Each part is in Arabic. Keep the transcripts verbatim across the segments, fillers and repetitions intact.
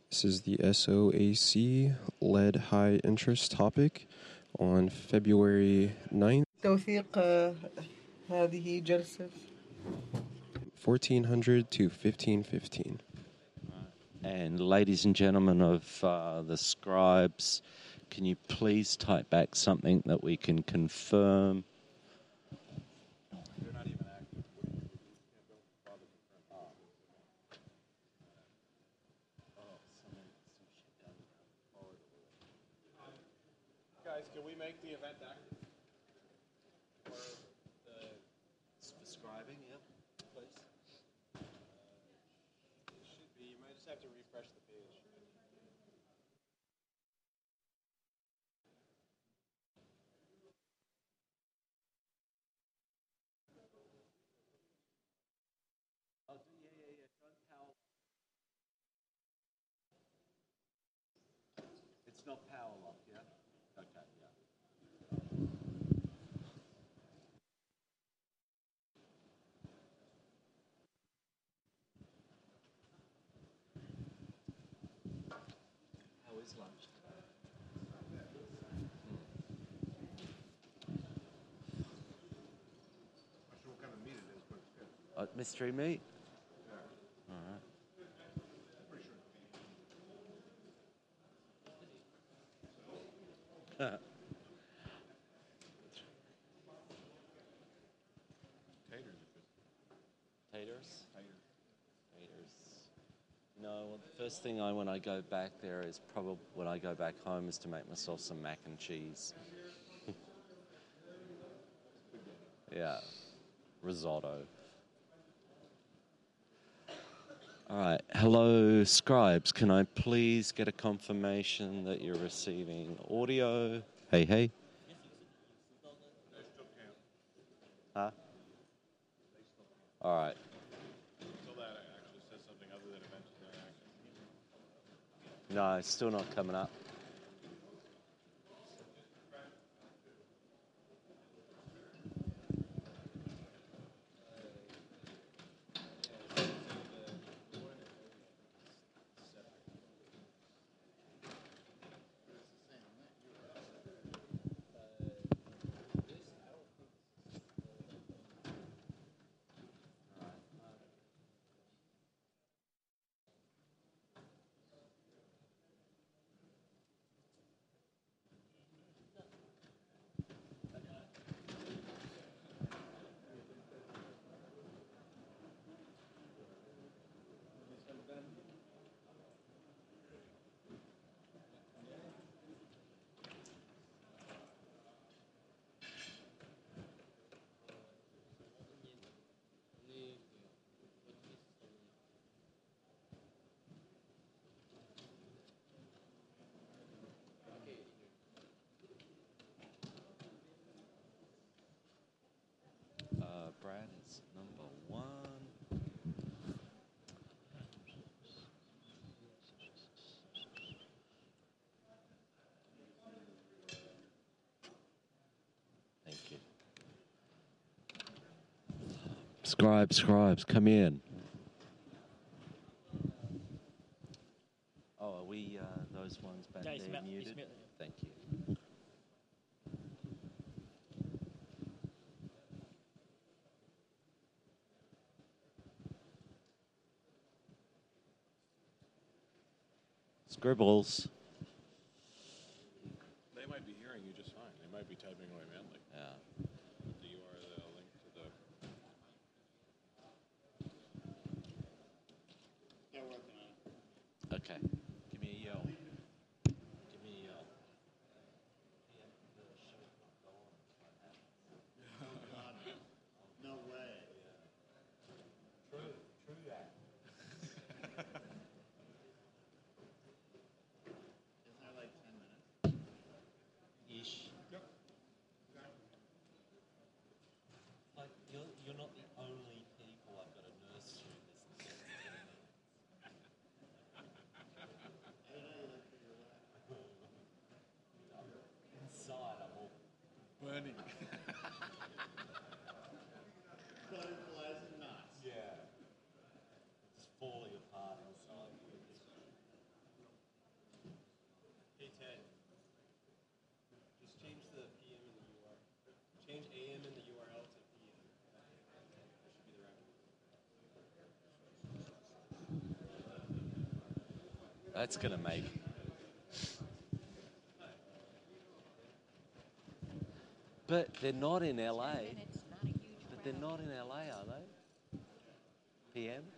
This is the S O A C lead high interest topic on February ninth, توثيق آه، هذه جلسة fourteen hundred to fifteen fifteen. And ladies and gentlemen of uh, the scribes, can you please type back something that we can confirm? Guys, can we make the event active? For the Scribing, yeah, please. it should be. You might just have to refresh the page. It's not power lock, yeah? Okay, yeah. How is lunch? Not sure what kind of meat it is, but it's good. Uh, mystery meat? Taters are good. Taters? Taters. Taters. No, well, the first thing I when I go back there is probably when I go back home is to make myself some mac and cheese. Yeah, risotto. All right, hello, scribes. Can I please get a confirmation that you're receiving audio? Hey, hey. They still can't. Huh? All right. Until that actually says something other than event interaction. No, it's still not coming up. Uh, Brad is number one. Thank you. Scribes, scribes, come in. Oh, are we uh, those ones back Yeah, it's there mute- it's muted? mute, Thank you. Scribbles. They might be hearing you just fine. They might be typing away madly. Yeah. The U R L link to the. They're working on it. Okay. Give me a yell. Give me a yell. No way. True, true that. Isn't that like ten minutes? Ish. Yep. Like, you're, you're not the only people I've got to nurse through this. Inside, I'm all Burning. Butterflies and knots. yeah, just falling apart inside. Change A M in the U R L to P M. That should be the right. That's going to make. But they're not in L A. But they're not in L A, are they? P M?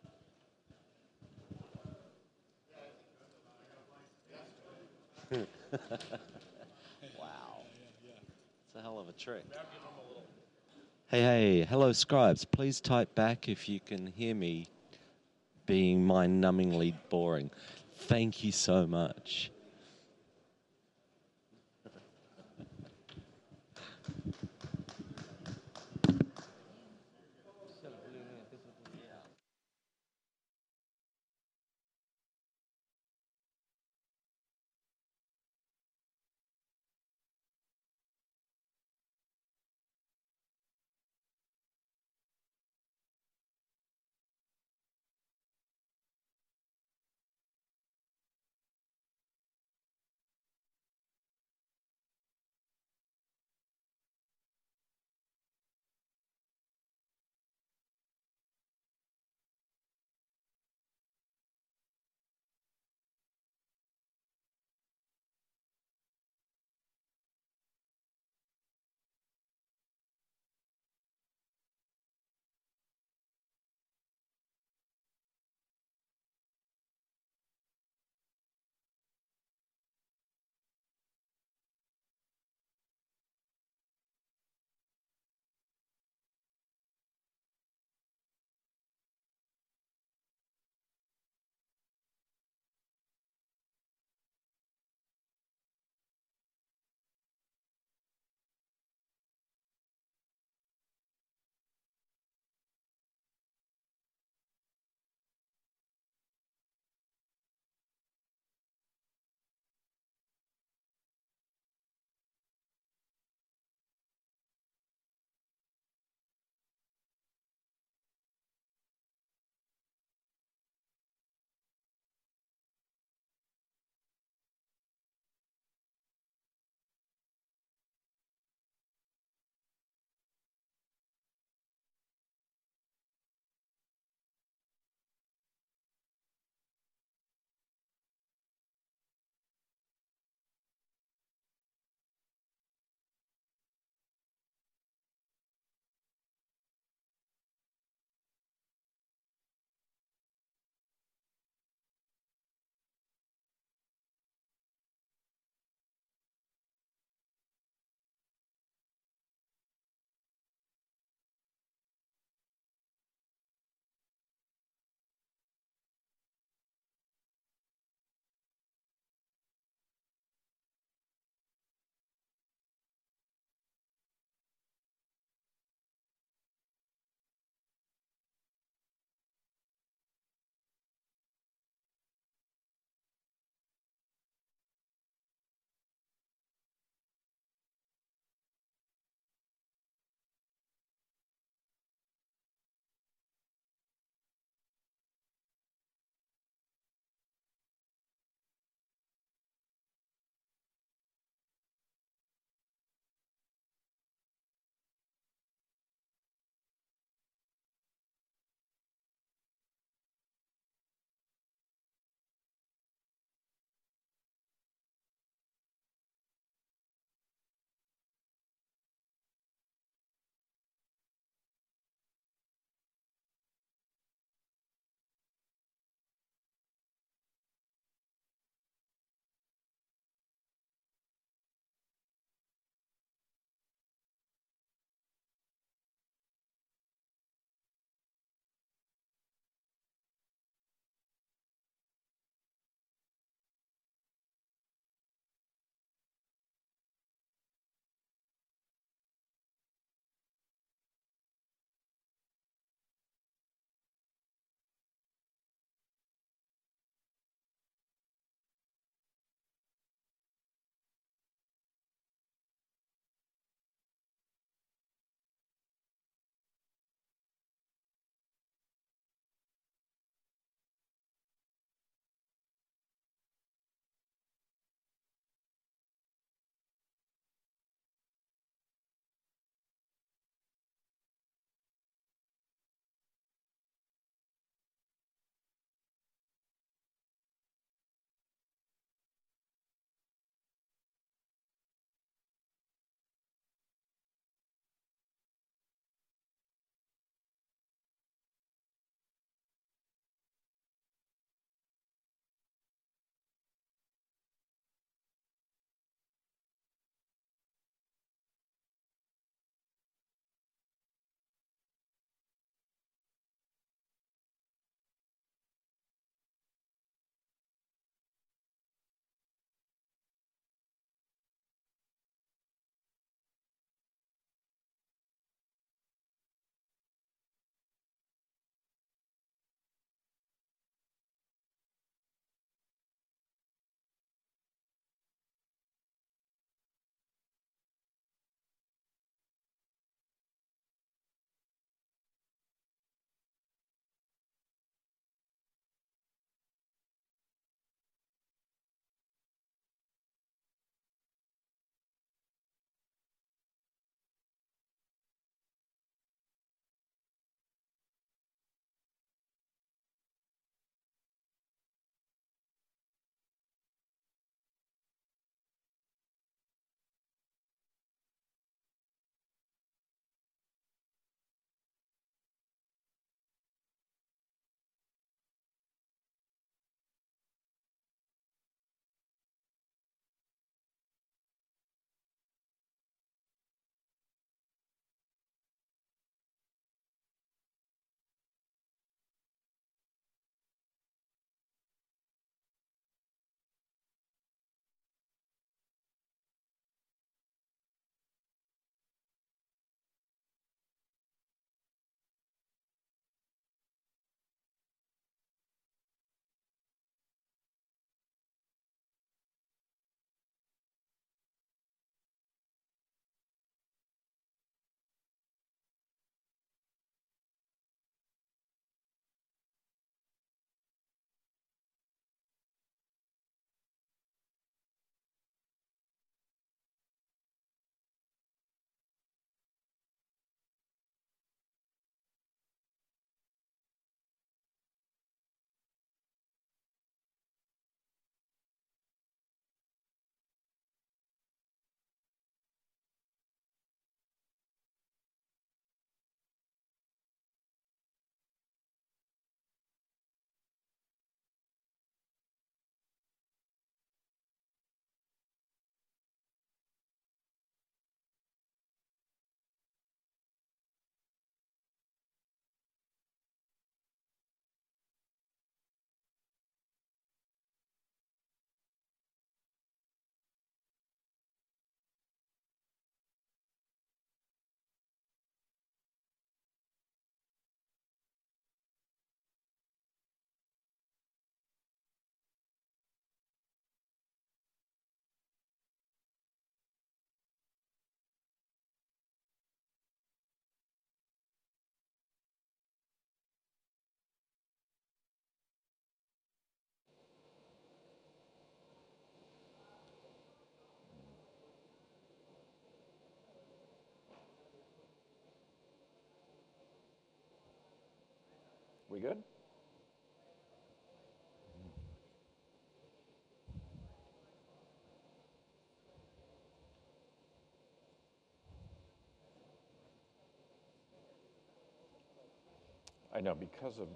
Wow. It's a hell of a trick. Hey, hey, hello, scribes. Please type back if you can hear me being mind-numbingly boring. Thank you so much. good? I know, because of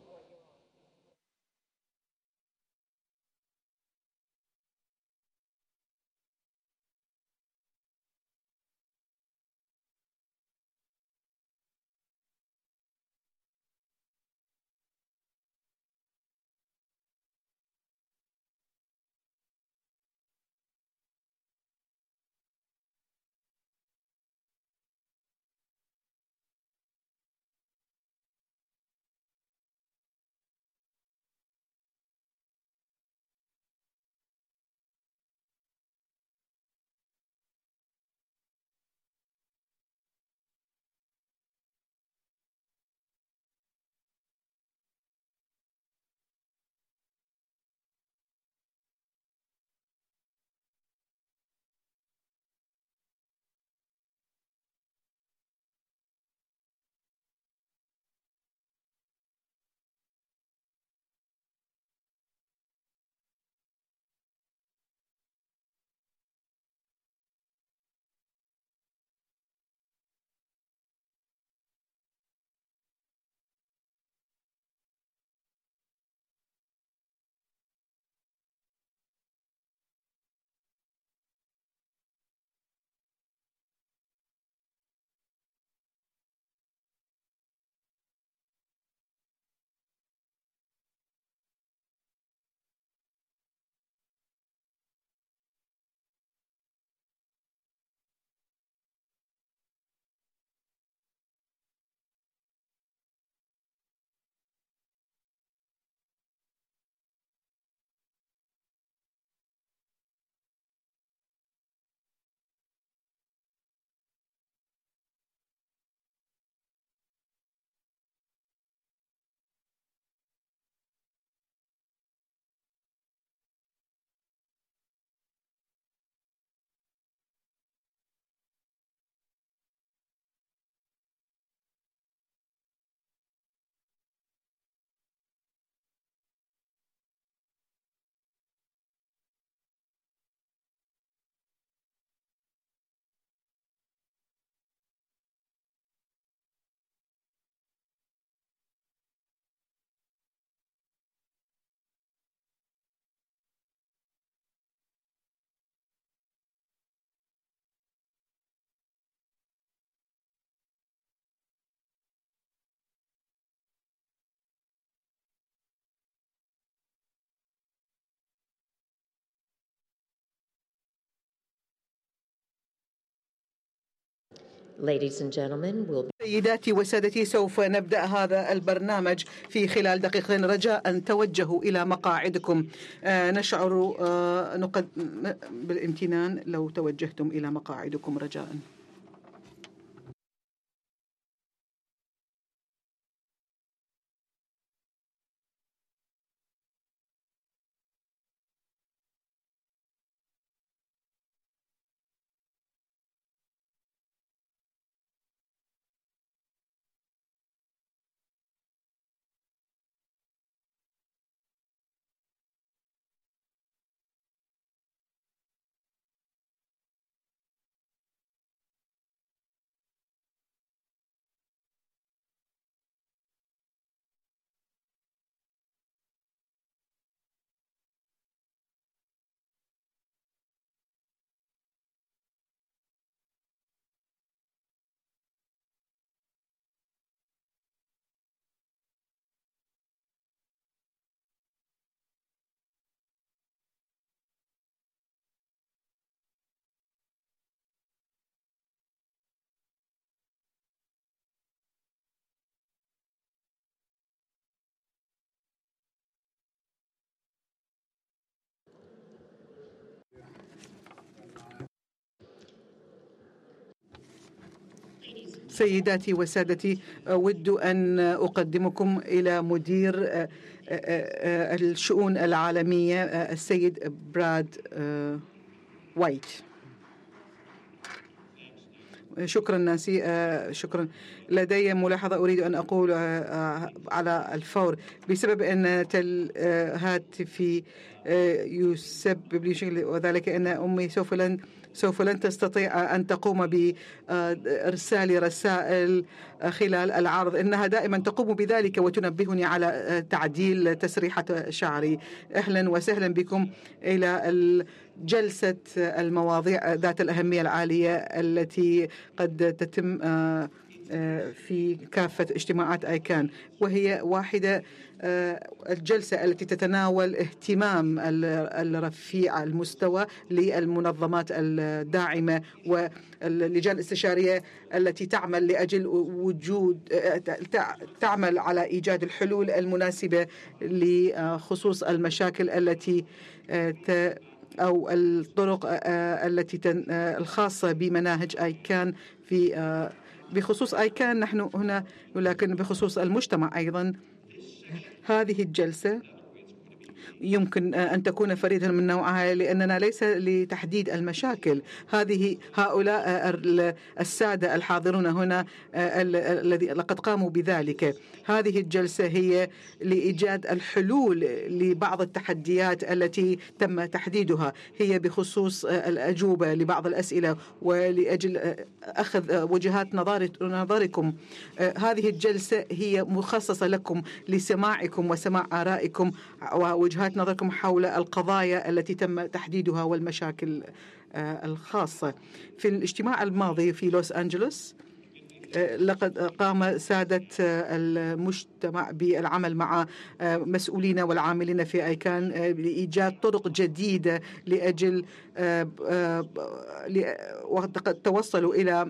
Ladies and gentlemen, we'll سيداتي وسادتي، سوف نبدأ هذا البرنامج في خلال دقيقتين. رجاء أن توجهوا إلى مقاعدكم. آه نشعر آه نقد بالامتنان لو توجهتم إلى مقاعدكم رجاء. سيداتي وسادتي، أود أن أقدمكم إلى مدير الشؤون العالمية السيد براد وايت. شكرا نانسي. شكرا. لدي ملاحظة أريد أن أقول على الفور بسبب أن تل هاتفي يسبب لي شغل، وذلك أن أمي سوف لن سوف لن تستطيع أن تقوم بإرسال رسائل خلال العرض. إنها دائما تقوم بذلك وتنبهني على تعديل تسريحة شعري. أهلا وسهلا بكم إلى جلسة المواضيع ذات الأهمية العالية التي قد تتم في كافة اجتماعات آيكان، وهي واحدة الجلسة التي تتناول اهتمام الرفيع المستوى للمنظمات الداعمة واللجان الاستشارية التي تعمل لأجل وجود تعمل على إيجاد الحلول المناسبة لخصوص المشاكل التي أو الطرق التي الخاصة بمناهج آيكان في بخصوص آيكان نحن هنا، ولكن بخصوص المجتمع أيضا. هذه الجلسة يمكن أن تكون فريدة من نوعها، لأننا ليس لتحديد المشاكل. هذه هؤلاء السادة الحاضرون هنا الذي لقد قاموا بذلك. هذه الجلسة هي لإيجاد الحلول لبعض التحديات التي تم تحديدها، هي بخصوص الأجوبة لبعض الأسئلة ولأجل أخذ وجهات نظركم. هذه الجلسة هي مخصصة لكم لسماعكم وسماع آرائكم ووجهات نظركم حول القضايا التي تم تحديدها والمشاكل الخاصة. في الاجتماع الماضي في لوس أنجلوس لقد قام سادة المجتمع بالعمل مع مسؤولين والعاملين في آيكان لإيجاد طرق جديدة لأجل وقد توصلوا إلى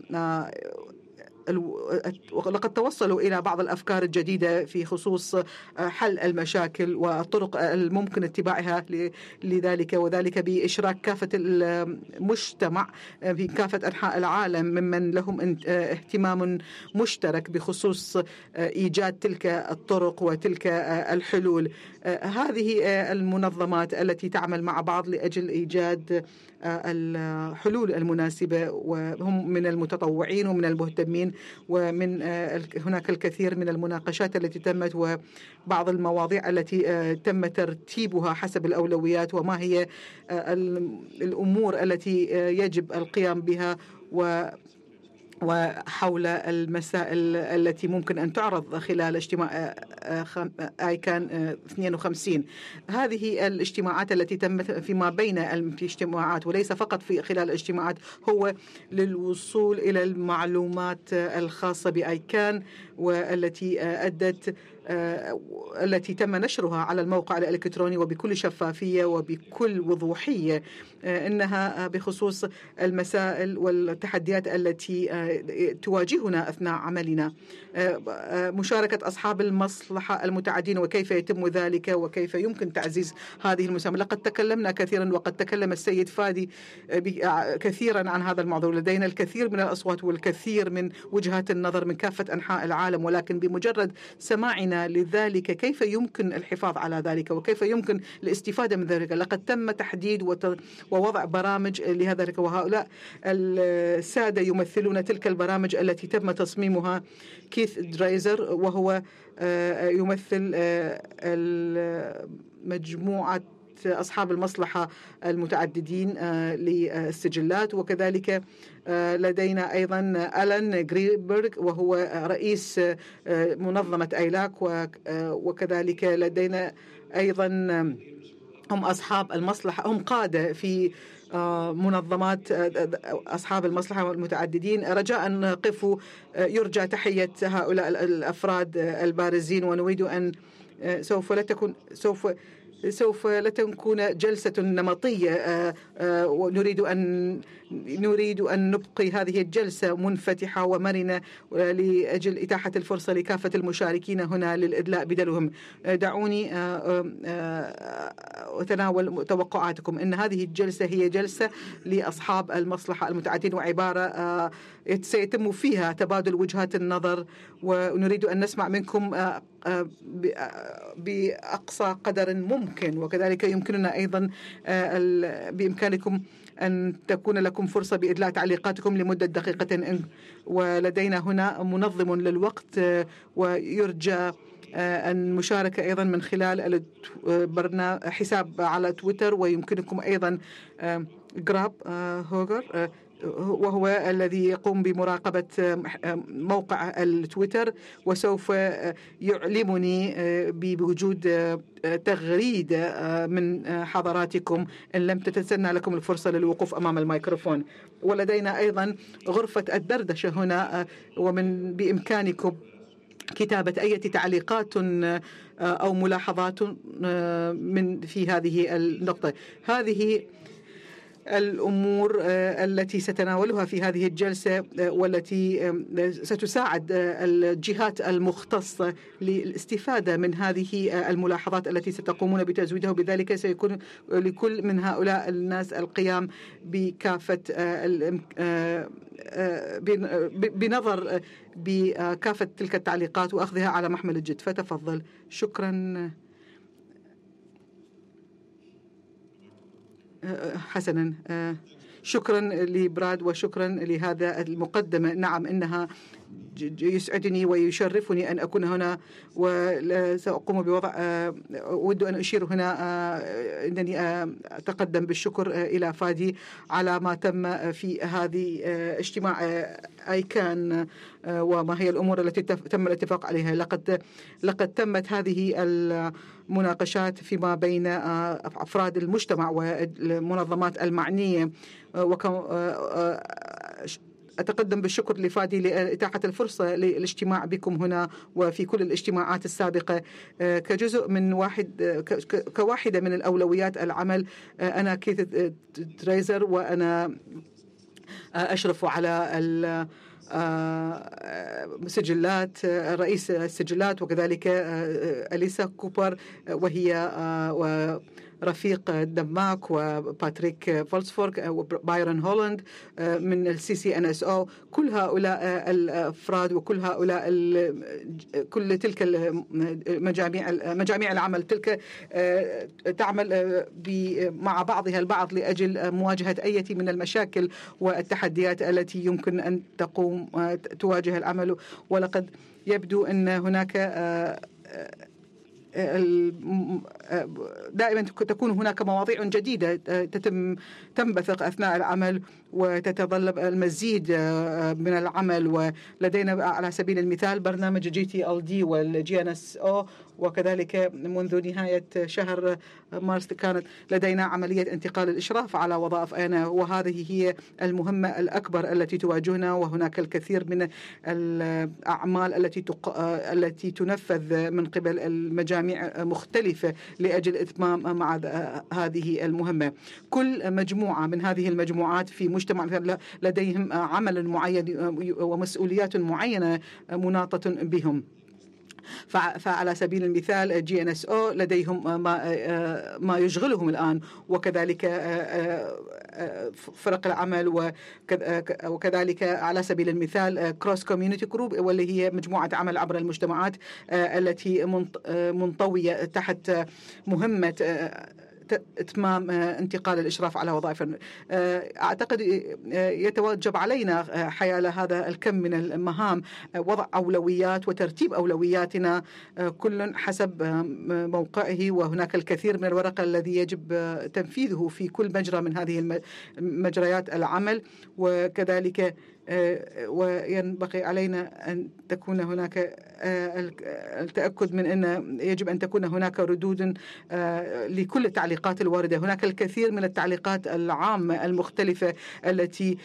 ولقد توصلوا إلى بعض الأفكار الجديدة في خصوص حل المشاكل والطرق الممكن اتباعها لذلك، وذلك بإشراك كافة المجتمع في كافة أنحاء العالم ممن لهم اهتمام مشترك بخصوص إيجاد تلك الطرق وتلك الحلول. هذه المنظمات التي تعمل مع بعض لأجل إيجاد الحلول المناسبة، وهم من المتطوعين ومن المهتمين، ومن هناك الكثير من المناقشات التي تمت وبعض المواضيع التي تم ترتيبها حسب الأولويات وما هي الأمور التي يجب القيام بها و وحول المسائل التي ممكن أن تعرض خلال اجتماع آيكان اثنين وخمسين. هذه الاجتماعات التي تمت فيما بين الاجتماعات وليس فقط في خلال الاجتماعات هو للوصول إلى المعلومات الخاصة بآيكان والتي أدت التي تم نشرها على الموقع الإلكتروني وبكل شفافية وبكل وضوحية. إنها بخصوص المسائل والتحديات التي تواجهنا أثناء عملنا، مشاركة أصحاب المصلحة المتعدين وكيف يتم ذلك وكيف يمكن تعزيز هذه المساهمة. لقد تكلمنا كثيرا وقد تكلم السيد فادي كثيرا عن هذا الموضوع. لدينا الكثير من الأصوات والكثير من وجهات النظر من كافة أنحاء العالم، ولكن بمجرد سماعنا لذلك كيف يمكن الحفاظ على ذلك وكيف يمكن الاستفادة من ذلك، لقد تم تحديد ووضع برامج لهذا، وهؤلاء السادة يمثلون تلك البرامج التي تم تصميمها. كيث دريزر وهو يمثل مجموعة أصحاب المصلحة المتعددين للسجلات، وكذلك لدينا أيضا ألان غريبرغ وهو رئيس منظمة أيلاك، وكذلك لدينا أيضا هم أصحاب المصلحة، هم قادة في منظمات أصحاب المصلحة المتعددين. رجاء قفوا، يرجى تحية هؤلاء الأفراد البارزين، ونريد أن سوف لا تكون سوف سوف لا تكون جلسة نمطية، ونريد أن نريد أن نبقي هذه الجلسة منفتحة ومرنة لأجل إتاحة الفرصة لكافة المشاركين هنا للإدلاء بدلهم. دعوني أتناول توقعاتكم. إن هذه الجلسة هي جلسة لأصحاب المصلحة المتعددين، وعبارة سيتم فيها تبادل وجهات النظر، ونريد أن نسمع منكم بأقصى قدر ممكن، وكذلك يمكننا أيضا بإمكانكم أن تكون لكم فرصة بإدلاء تعليقاتكم لمدة دقيقة، ولدينا هنا منظم للوقت ويرجى المشاركة أيضا من خلال حساب على تويتر، ويمكنكم أيضا جراب هوغر وهو الذي يقوم بمراقبة موقع التويتر، وسوف يعلمني بوجود تغريدة من حضراتكم إن لم تتسنى لكم الفرصة للوقوف أمام الميكروفون. ولدينا أيضا غرفة الدردشة هنا، ومن بإمكانكم كتابة أي تعليقات أو ملاحظات من في هذه النقطة. هذه الأمور التي ستناولها في هذه الجلسة والتي ستساعد الجهات المختصة للاستفادة من هذه الملاحظات التي ستقومون بتزويدها، وبذلك سيكون لكل من هؤلاء الناس القيام بكافة بنظر بكافة تلك التعليقات وأخذها على محمل الجد. فتفضل. شكرا. حسنا، شكرا لبراد وشكرا لهذا المقدمة. نعم، إنها يسعدني ويشرفني أن أكون هنا، وسأقوم بوضع أود أن أشير هنا أنني أتقدم بالشكر إلى فادي على ما تم في هذه اجتماع آيكان وما هي الأمور التي تم الاتفاق عليها. لقد لقد تمت هذه المناقشات فيما بين أفراد المجتمع والمنظمات المعنية، أتقدم بالشكر لفادي لإتاحة الفرصة للاجتماع بكم هنا وفي كل الاجتماعات السابقة كجزء من واحد كواحدة من الأولويات العمل. أنا كيث تريزر، وأنا أشرف على سجلات رئيس السجلات، وكذلك أليسا كوبر وهي رفيق دماك، وباتريك فولسفورغ وبايرن هولاند من السي سي ان اس او. كل هؤلاء الافراد وكل هؤلاء كل تلك المجاميع مجاميع العمل تلك تعمل مع بعضها البعض لاجل مواجهه اي من المشاكل والتحديات التي يمكن ان تقوم تواجه العمل. ولقد يبدو ان هناك دائما تكون هناك مواضيع جديدة تتم تنبثق أثناء العمل وتتطلب المزيد من العمل. ولدينا على سبيل المثال برنامج جي تي ال دي والجي ان اس او، وكذلك منذ نهاية شهر مارس كانت لدينا عملية انتقال الإشراف على وظائف أنا، وهذه هي المهمة الأكبر التي تواجهنا. وهناك الكثير من الأعمال التي تق... التي تنفذ من قبل المجاميع مختلفة لأجل إتمام مع هذه المهمة. كل مجموعة من هذه المجموعات في مجتمع لديهم عمل معين ومسؤوليات معينة مناطة بهم. فعلى سبيل المثال جي ان اس او لديهم ما ما يشغلهم الآن، وكذلك فرق العمل، وكذلك على سبيل المثال كروس كوميونيتي جروب، واللي هي مجموعة عمل عبر المجتمعات التي منطوية تحت مهمة إتمام انتقال الإشراف على وظائف. أعتقد يتوجب علينا حيال هذا الكم من المهام وضع أولويات وترتيب أولوياتنا كل حسب موقعه، وهناك الكثير من الورق الذي يجب تنفيذه في كل مجرى من هذه مجريات العمل. وكذلك وينبغي علينا أن تكون هناك التأكد من أن يجب أن تكون هناك ردود لكل التعليقات الواردة. هناك الكثير من التعليقات العامة المختلفة التي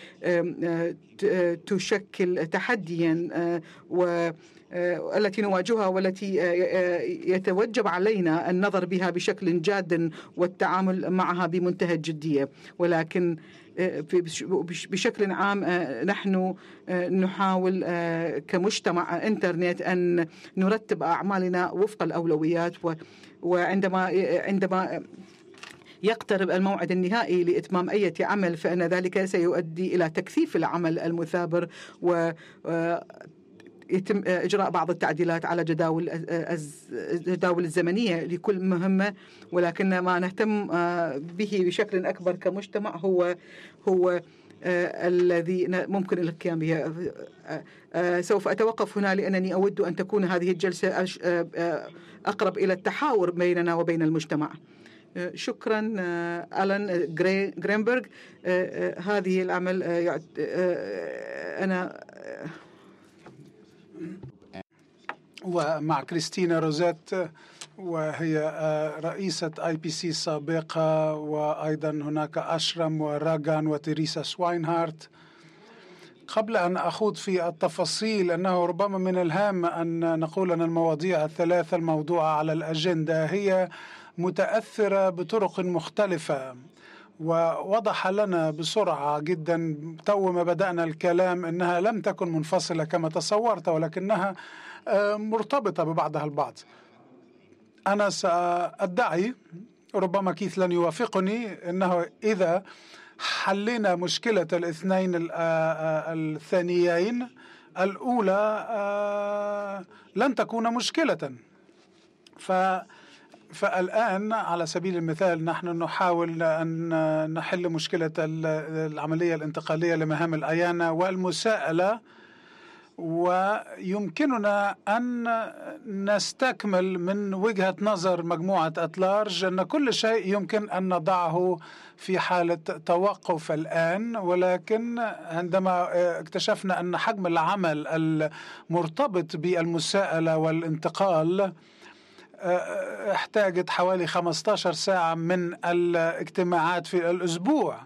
تشكل تحديا و التي نواجهها والتي يتوجب علينا النظر بها بشكل جاد والتعامل معها بمنتهى الجدية. ولكن بشكل عام نحن نحاول كمجتمع انترنت أن نرتب أعمالنا وفق الأولويات، وعندما عندما يقترب الموعد النهائي لإتمام أي عمل فإن ذلك سيؤدي إلى تكثيف العمل المثابر و يتم إجراء بعض التعديلات على جداول الجداول الزمنية لكل مهمة، ولكن ما نهتم به بشكل أكبر كمجتمع هو هو الذي ممكن القيام به. سوف أتوقف هنا لأنني أود أن تكون هذه الجلسة أقرب إلى التحاور بيننا وبين المجتمع. شكرا ألان غرينبرغ. هذه العمل أنا ومع كريستينا روزيت، وهي رئيسة آي بي سي السابقة، وأيضا هناك أشرم وراغان وتيريسا سواينهارت. قبل أن أخوض في التفاصيل، أنه ربما من الهام أن نقول أن المواضيع الثلاثة الموضوعة على الأجندة هي متأثرة بطرق مختلفة، ووضح لنا بسرعة جدا تو ما بدأنا الكلام أنها لم تكن منفصلة كما تصورت، ولكنها مرتبطة ببعضها البعض. أنا سأدعي، ربما كيث لن يوافقني، أنه إذا حلينا مشكلة الاثنين الثانيين الأولى لن تكون مشكلة. ف فالآن على سبيل المثال نحن نحاول أن نحل مشكلة العملية الانتقالية لمهام الأيانة والمساءلة، ويمكننا أن نستكمل من وجهة نظر مجموعة أتلارج أن كل شيء يمكن أن نضعه في حالة توقف الآن، ولكن عندما اكتشفنا أن حجم العمل المرتبط بالمساءلة والانتقال احتاجت حوالي خمسة عشر ساعة من الاجتماعات في الأسبوع،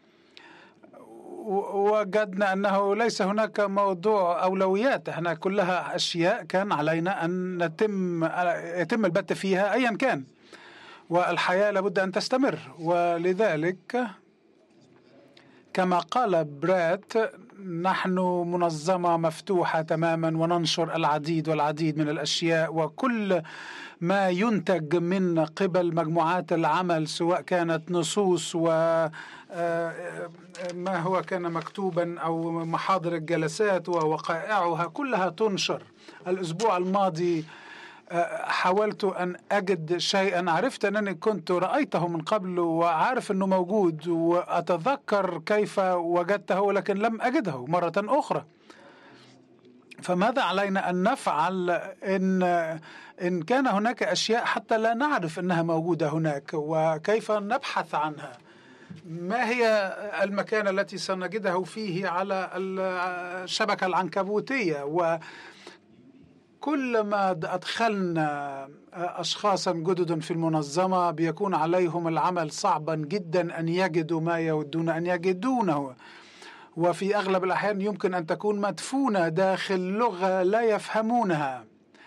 وجدنا أنه ليس هناك موضوع أولويات، احنا كلها أشياء كان علينا أن نتم يتم البت فيها أيا كان، والحياة لابد أن تستمر. ولذلك كما قال برات، نحن منظمة مفتوحة تماما وننشر العديد والعديد من الأشياء، وكل ما ينتج من قبل مجموعات العمل سواء كانت نصوص وما هو كان مكتوبا أو محاضر الجلسات ووقائعها كلها تنشر. الأسبوع الماضي حاولت أن أجد شيئا عرفت أنني كنت رأيته من قبل وعارف أنه موجود، وأتذكر كيف وجدته ولكن لم أجده مرة أخرى. فماذا علينا أن نفعل إن إن كان هناك أشياء حتى لا نعرف أنها موجودة هناك، وكيف نبحث عنها؟ ما هي المكان التي سنجده فيه على الشبكة العنكبوتية؟ و كلما أدخلنا أشخاصا جدد في المنظمة بيكون عليهم العمل صعبا جدا أن يجدوا ما يودون أن يجدونه، وفي أغلب الأحيان يمكن أن تكون مدفونة داخل لغة لا يفهمونها.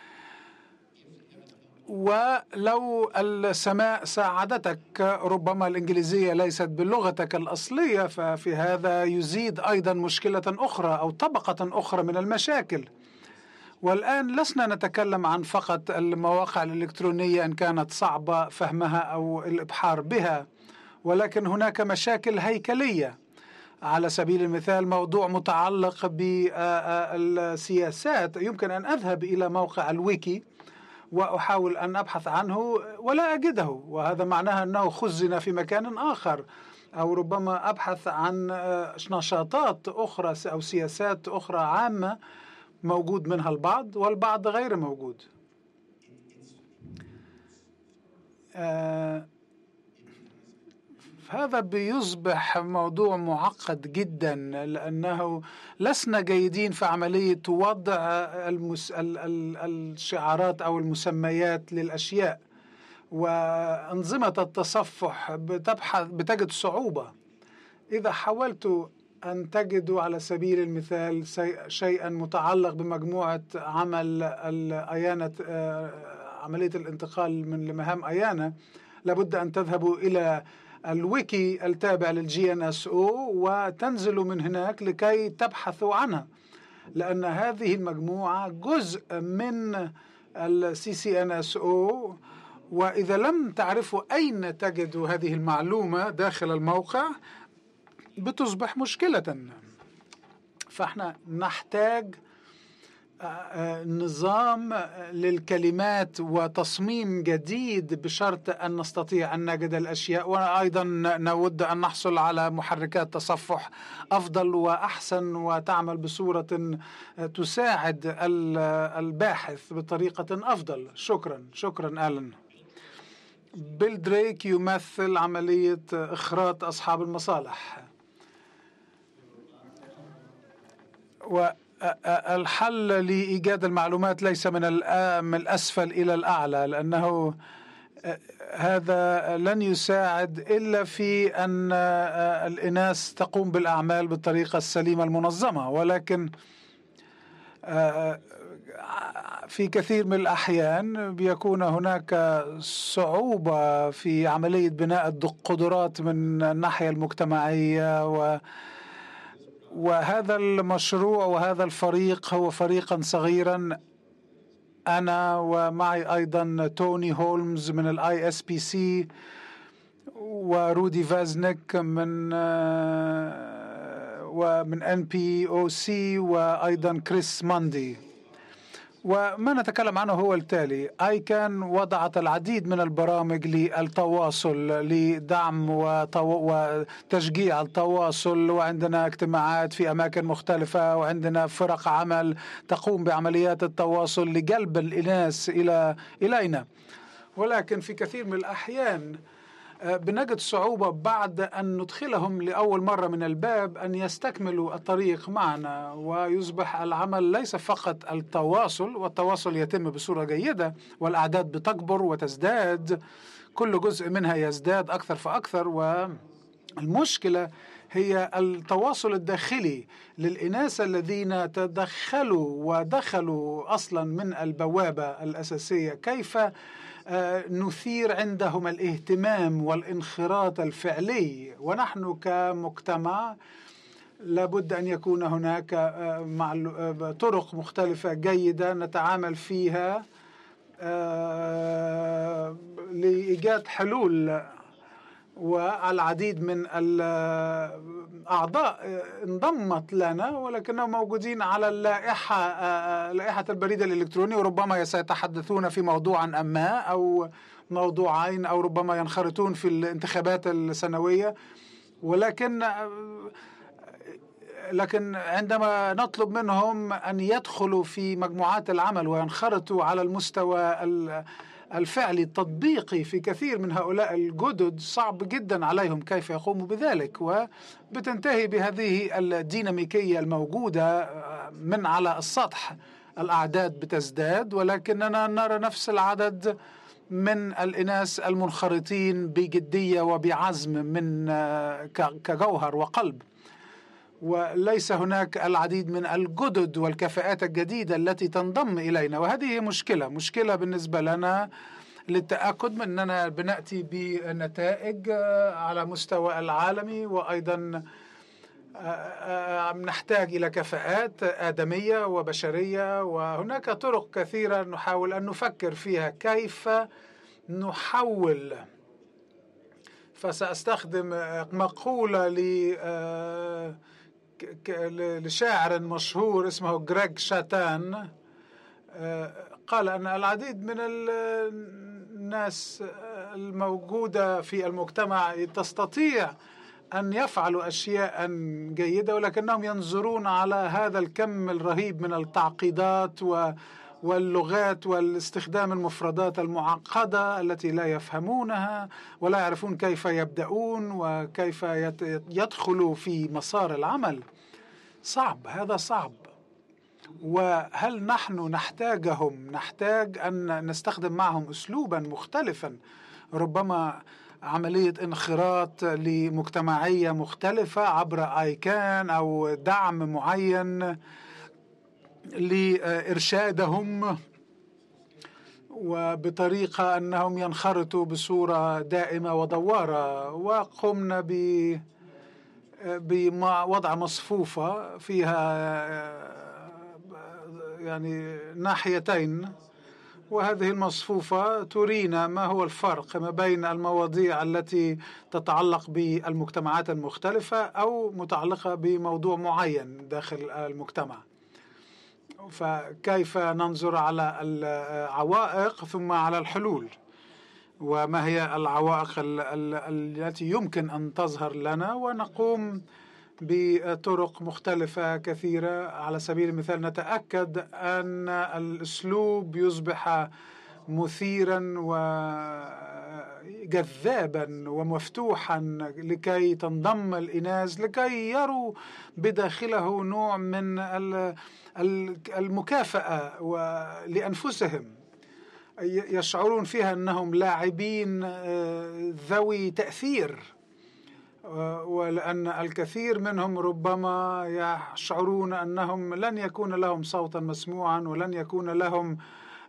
ولو السماء ساعدتك، ربما الإنجليزية ليست بلغتك الأصلية، ففي هذا يزيد أيضا مشكلة أخرى أو طبقة أخرى من المشاكل. والآن لسنا نتكلم عن فقط المواقع الإلكترونية إن كانت صعبة فهمها أو الإبحار بها، ولكن هناك مشاكل هيكلية. على سبيل المثال موضوع متعلق بالسياسات، يمكن أن أذهب إلى موقع الويكي وأحاول أن أبحث عنه ولا أجده، وهذا معناه أنه خزن في مكان آخر، أو ربما أبحث عن نشاطات أخرى أو سياسات أخرى عامة موجود منها البعض والبعض غير موجود. آه هذا بيصبح موضوع معقد جدا، لأنه لسنا جيدين في عملية وضع المس... ال... ال... الشعارات أو المسميات للأشياء، وأنظمة التصفح بتبحث بتجد صعوبة. إذا حاولت أن تجدوا على سبيل المثال شيئا متعلق بمجموعة عمل الأيانة، عملية الانتقال من لمهام أيانة، لابد أن تذهبوا إلى الويكي التابع للجي ان اس او وتنزلوا من هناك لكي تبحثوا عنها، لأن هذه المجموعة جزء من السي سي ان اس او، وإذا لم تعرفوا أين تجدوا هذه المعلومة داخل الموقع بتصبح مشكلة. فاحنا نحتاج نظام للكلمات وتصميم جديد بشرط أن نستطيع أن نجد الأشياء. وأيضا نود أن نحصل على محركات تصفح أفضل وأحسن وتعمل بصورة تساعد الباحث بطريقة أفضل. شكرا شكرا آلن. بيل دريك يمثل عملية إخراط أصحاب المصالح. والحل لإيجاد المعلومات ليس من الأسفل إلى الأعلى، لأنه هذا لن يساعد إلا في أن الإناث تقوم بالأعمال بالطريقة السليمة المنظمة. ولكن في كثير من الأحيان بيكون هناك صعوبة في عملية بناء القدرات من الناحية المجتمعية، و وهذا المشروع وهذا الفريق هو فريقا صغيرا. أنا ومعي أيضا توني هولمز من الاي اس بي سي، ورودي فازنيك من ومن ان بي او سي، وأيضا كريس ماندي. وما نتكلم عنه هو التالي: آيكان وضعت العديد من البرامج للتواصل لدعم وتشجيع التواصل، وعندنا اجتماعات في أماكن مختلفة، وعندنا فرق عمل تقوم بعمليات التواصل لجلب الإناث إلى إلينا. ولكن في كثير من الأحيان بنجد صعوبة بعد أن ندخلهم لأول مرة من الباب أن يستكملوا الطريق معنا، ويصبح العمل ليس فقط التواصل، والتواصل يتم بصورة جيدة والأعداد بتكبر وتزداد، كل جزء منها يزداد أكثر فأكثر. والمشكلة هي التواصل الداخلي للإناث الذين تدخلوا ودخلوا أصلا من البوابة الأساسية، كيف نثير عندهم الاهتمام والانخراط الفعلي. ونحن كمجتمع لابد أن يكون هناك طرق مختلفة جيدة نتعامل فيها لإيجاد حلول. والعديد من الأعضاء انضمت لنا، ولكنهم موجودين على اللائحة لائحة البريد الإلكتروني، وربما سيتحدثون في موضوع ما أو موضوعين، أو ربما ينخرطون في الانتخابات السنوية. ولكن لكن عندما نطلب منهم أن يدخلوا في مجموعات العمل وينخرطوا على المستوى الفعلي التطبيقي، في كثير من هؤلاء الجدد صعب جدا عليهم كيف يقوموا بذلك. وبتنتهي بهذه الديناميكية الموجودة من على السطح. الأعداد بتزداد، ولكننا نرى نفس العدد من الإناث المنخرطين بجدية وبعزم من كجوهر وقلب، وليس هناك العديد من الجدد والكفاءات الجديدة التي تنضم إلينا. وهذه مشكلة مشكلة بالنسبة لنا للتأكد من أننا بنأتي بنتائج على مستوى العالمي، وأيضا نحتاج إلى كفاءات آدمية وبشرية. وهناك طرق كثيرة نحاول أن نفكر فيها كيف نحول. فسأستخدم مقولة لشاعر مشهور اسمه غريغ شاتان، قال أن العديد من الناس الموجودة في المجتمع تستطيع أن يفعلوا أشياء جيدة، ولكنهم ينظرون على هذا الكم الرهيب من التعقيدات واللغات والاستخدام المفردات المعقدة التي لا يفهمونها ولا يعرفون كيف يبدأون وكيف يدخلوا في مسار العمل. صعب، هذا صعب. وهل نحن نحتاجهم؟ نحتاج أن نستخدم معهم أسلوبا مختلفا، ربما عملية انخراط لمجتمعية مختلفة عبر آيكان أو دعم معين لإرشادهم، وبطريقة أنهم ينخرطوا بصورة دائمة ودوارة. وقمنا بوضع مصفوفة فيها يعني ناحيتين، وهذه المصفوفة ترينا ما هو الفرق ما بين المواضيع التي تتعلق بالمجتمعات المختلفة أو متعلقة بموضوع معين داخل المجتمع. فكيف ننظر على العوائق ثم على الحلول، وما هي العوائق التي يمكن أن تظهر لنا، ونقوم بطرق مختلفة كثيرة. على سبيل المثال نتأكد أن الأسلوب يصبح مثيرا وجذابا ومفتوحا لكي تنضم الإناث، لكي يروا بداخله نوع من المكافأة لأنفسهم، يشعرون فيها أنهم لاعبين ذوي تأثير، ولأن الكثير منهم ربما يشعرون أنهم لن يكون لهم صوتا مسموعا، ولن يكون لهم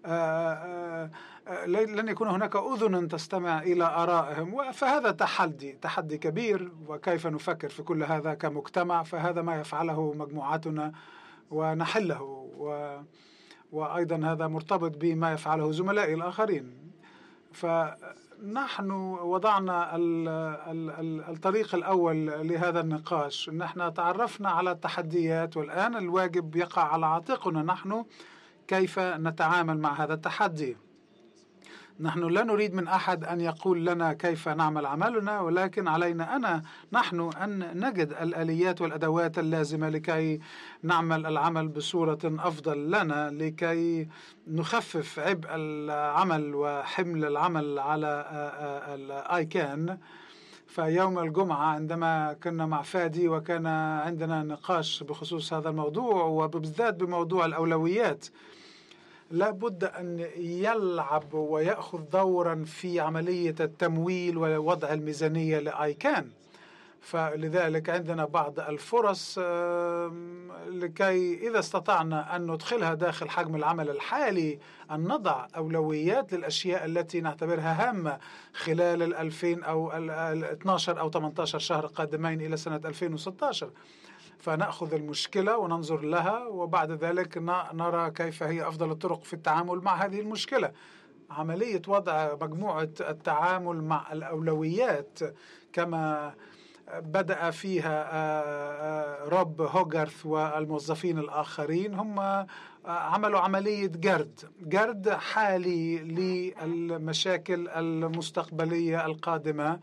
لن يكون هناك أذن تستمع إلى آرائهم. فهذا تحدي تحدي كبير، وكيف نفكر في كل هذا كمجتمع؟ فهذا ما يفعله مجموعاتنا ونحله، و... وأيضا هذا مرتبط بما يفعله زملائي الآخرين. فنحن وضعنا ال... ال... الطريق الأول لهذا النقاش، نحن تعرفنا على التحديات، والآن الواجب يقع على عاتقنا نحن كيف نتعامل مع هذا التحدي. نحن لا نريد من أحد أن يقول لنا كيف نعمل عملنا، ولكن علينا أنا نحن أن نجد الآليات والأدوات اللازمة لكي نعمل العمل بصورة أفضل لنا، لكي نخفف عبء العمل وحمل العمل على الآيكان. فيوم الجمعة عندما كنا مع فادي وكان عندنا نقاش بخصوص هذا الموضوع، وبالذات بموضوع الأولويات، لا بد أن يلعب ويأخذ دورا في عملية التمويل ووضع الميزانية لآيكان. فلذلك عندنا بعض الفرص لكي إذا استطعنا أن ندخلها داخل حجم العمل الحالي، أن نضع أولويات للأشياء التي نعتبرها هامة خلال الألفين أو الاثناشر أو ثمانية عشر شهر قادمين إلى سنة ألفين وستة عشر. فنأخذ المشكلة وننظر لها، وبعد ذلك نرى كيف هي أفضل الطرق في التعامل مع هذه المشكلة. عملية وضع مجموعة التعامل مع الأولويات كما بدأ فيها روب هوغارث والموظفين الآخرين، هم عملوا عملية جرد جرد حالي للمشاكل المستقبلية القادمة.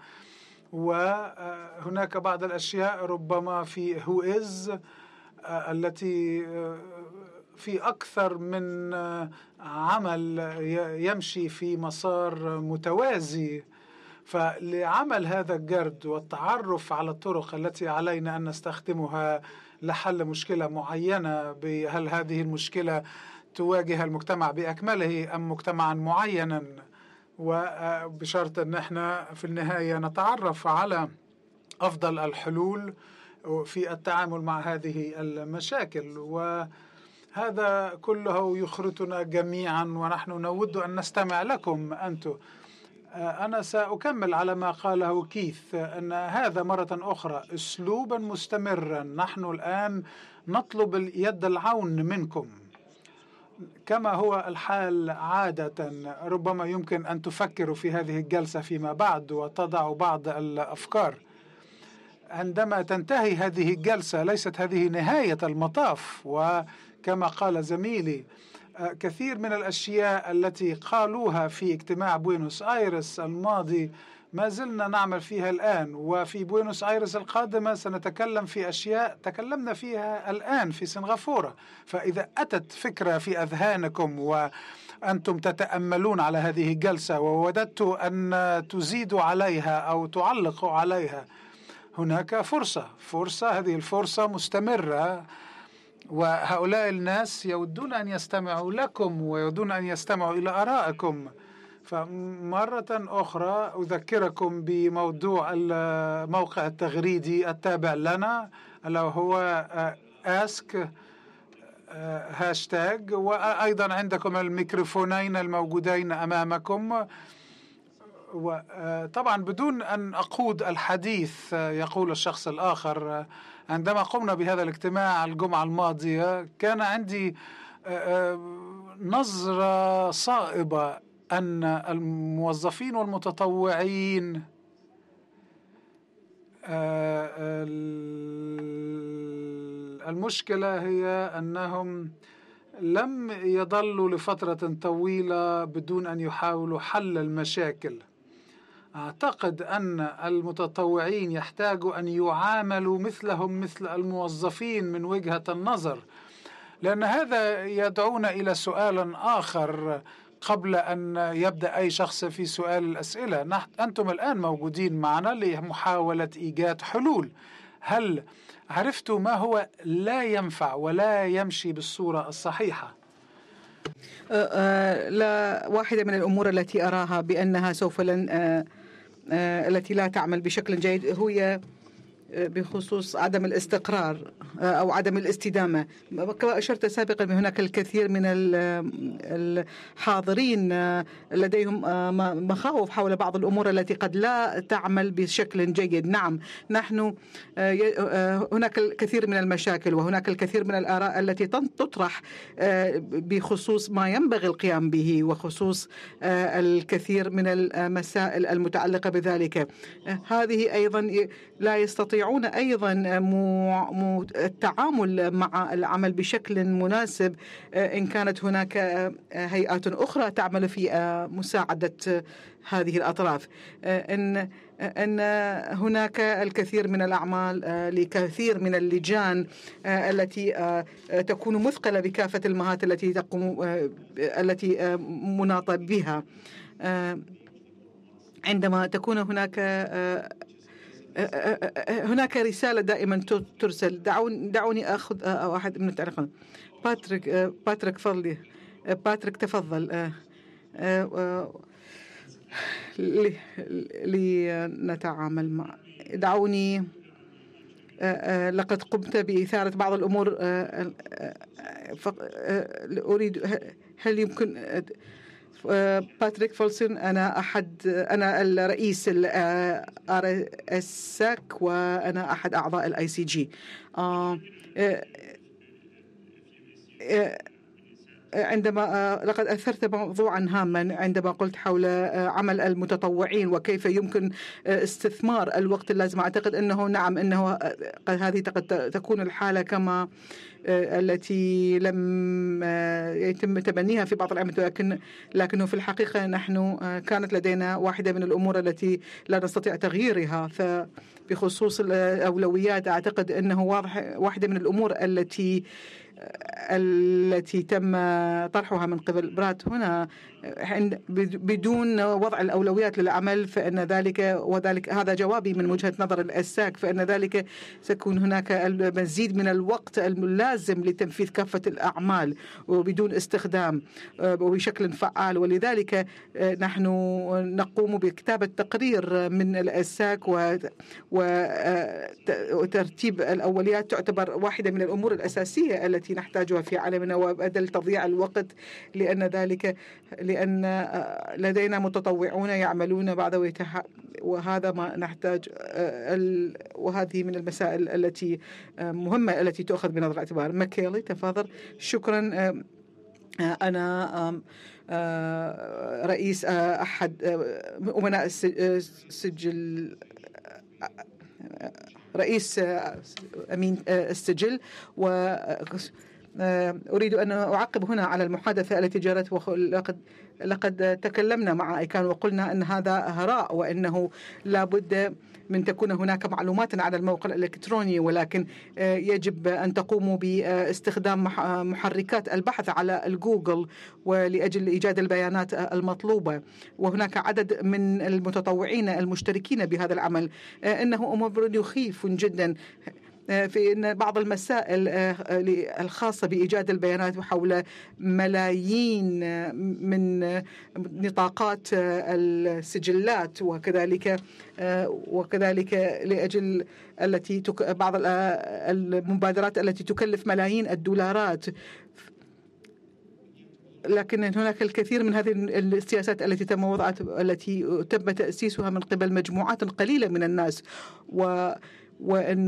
وهناك بعض الأشياء ربما في هو إز التي في أكثر من عمل يمشي في مسار متوازي. فلعمل هذا الجرد والتعرف على الطرق التي علينا أن نستخدمها لحل مشكلة معينة، هل هذه المشكلة تواجه المجتمع بأكمله أم مجتمعا معينا، وبشرط أن احنا في النهاية نتعرف على أفضل الحلول في التعامل مع هذه المشاكل. وهذا كله يخرطنا جميعا، ونحن نود أن نستمع لكم أنتم. أنا سأكمل على ما قاله كيث، أن هذا مرة أخرى أسلوبا مستمرا. نحن الآن نطلب يد العون منكم كما هو الحال عادة. ربما يمكن أن تفكروا في هذه الجلسة فيما بعد وتضعوا بعض الأفكار. عندما تنتهي هذه الجلسة ليست هذه نهاية المطاف، وكما قال زميلي كثير من الأشياء التي قالوها في اجتماع بوينوس آيرس الماضي ما زلنا نعمل فيها الآن، وفي بوينوس آيرس القادمة سنتكلم في أشياء تكلمنا فيها الآن في سنغافورة. فإذا أتت فكرة في أذهانكم وأنتم تتأملون على هذه الجلسة ووددت أن تزيدوا عليها أو تعلقوا عليها، هناك فرصة فرصة هذه الفرصة مستمرة، وهؤلاء الناس يودون أن يستمعوا لكم ويودون أن يستمعوا إلى آرائكم. فمرة أخرى أذكركم بموضوع الموقع التغريدي التابع لنا، ألا هو آسك هاشتاج، وأيضا عندكم الميكروفونين الموجودين أمامكم. وطبعا بدون أن أقود الحديث، يقول الشخص الآخر، عندما قمنا بهذا الاجتماع الجمعة الماضية كان عندي نظرة صائبة أن الموظفين والمتطوعين المشكلة هي أنهم لم يظلوا لفترة طويلة بدون أن يحاولوا حل المشاكل. أعتقد أن المتطوعين يحتاجوا أن يعاملوا مثلهم مثل الموظفين من وجهة النظر، لأن هذا يدعونا إلى سؤال آخر قبل أن يبدأ أي شخص في سؤال الأسئلة. أنتم الآن موجودين معنا لمحاولة إيجاد حلول. هل عرفتوا ما هو لا ينفع ولا يمشي بالصورة الصحيحة؟ لا، واحدة من الأمور التي أراها بأنها سوف لن التي لا تعمل بشكل جيد هي بخصوص عدم الاستقرار أو عدم الاستدامة. كما أشرت سابقا، هناك الكثير من الحاضرين لديهم مخاوف حول بعض الأمور التي قد لا تعمل بشكل جيد. نعم، نحن هناك الكثير من المشاكل وهناك الكثير من الآراء التي تطرح بخصوص ما ينبغي القيام به وخصوص الكثير من المسائل المتعلقة بذلك. هذه أيضا لا يستطيع أيضا التعامل مع العمل بشكل مناسب إن كانت هناك هيئات أخرى تعمل في مساعدة هذه الأطراف. إن أن هناك الكثير من الأعمال لكثير من اللجان التي تكون مثقلة بكافة المهات التي تقوم التي مناطة بها. عندما تكون هناك هناك رسالة دائما ترسل. دعوني دعوني أخذ واحد من التعليقات. باتريك باتريك فضلي باتريك تفضل لنتعامل مع. دعوني لقد قمت بإثارة بعض الأمور. أريد، هل يمكن باتريك فولسون، أنا أحد أنا الرئيس الآر إساك وأنا أحد أعضاء الآي سي جي. عندما لقد أثرت موضوعا هاما عندما قلت حول عمل المتطوعين وكيف يمكن استثمار الوقت اللازم. أعتقد أنه نعم، أنه هذه قد تكون الحالة كما التي لم يتم تبنيها في بعض الأمثلة، لكن لكنه في الحقيقة نحن كانت لدينا واحدة من الأمور التي لا نستطيع تغييرها. فبخصوص الأولويات أعتقد أنه واضح واحدة من الأمور التي التي تم طرحها من قبل برات هنا بدون وضع الأولويات للعمل، فإن ذلك وذلك هذا جوابي من وجهة نظر الأساك، فإن ذلك سيكون هناك المزيد من الوقت اللازم لتنفيذ كافة الأعمال وبدون استخدام وبشكل فعال. ولذلك نحن نقوم بكتابة تقرير من الأساك وترتيب الأولويات تعتبر واحدة من الأمور الأساسية التي نحتاجها في عالمنا، وبدل تضييع الوقت، لأن ذلك لأن لدينا متطوعون يعملون بعد ويتح... وهذا ما نحتاج. وهذه من المسائل التي مهمة التي تؤخذ بنظر الاعتبار. ماكيلي تفضل. شكرا. أنا رئيس أحد أمناء السجل، رئيس أمين السجل، و أريد أن أعقب هنا على المحادثة التي جرت. وقد لقد تكلمنا مع أيكان وقلنا أن هذا هراء وأنه لا بد من تكون هناك معلومات على الموقع الإلكتروني، ولكن يجب أن تقوموا باستخدام محركات البحث على الجوجل ولأجل إيجاد البيانات المطلوبة. وهناك عدد من المتطوعين المشتركين بهذا العمل. إنه أمر يخيف جدا في أن بعض المسائل الخاصة بإيجاد البيانات حول ملايين من نطاقات السجلات، وكذلك وكذلك لأجل التي بعض المبادرات التي تكلف ملايين الدولارات. لكن هناك الكثير من هذه السياسات التي تم وضعت التي تم تأسيسها من قبل مجموعات قليلة من الناس، و وأن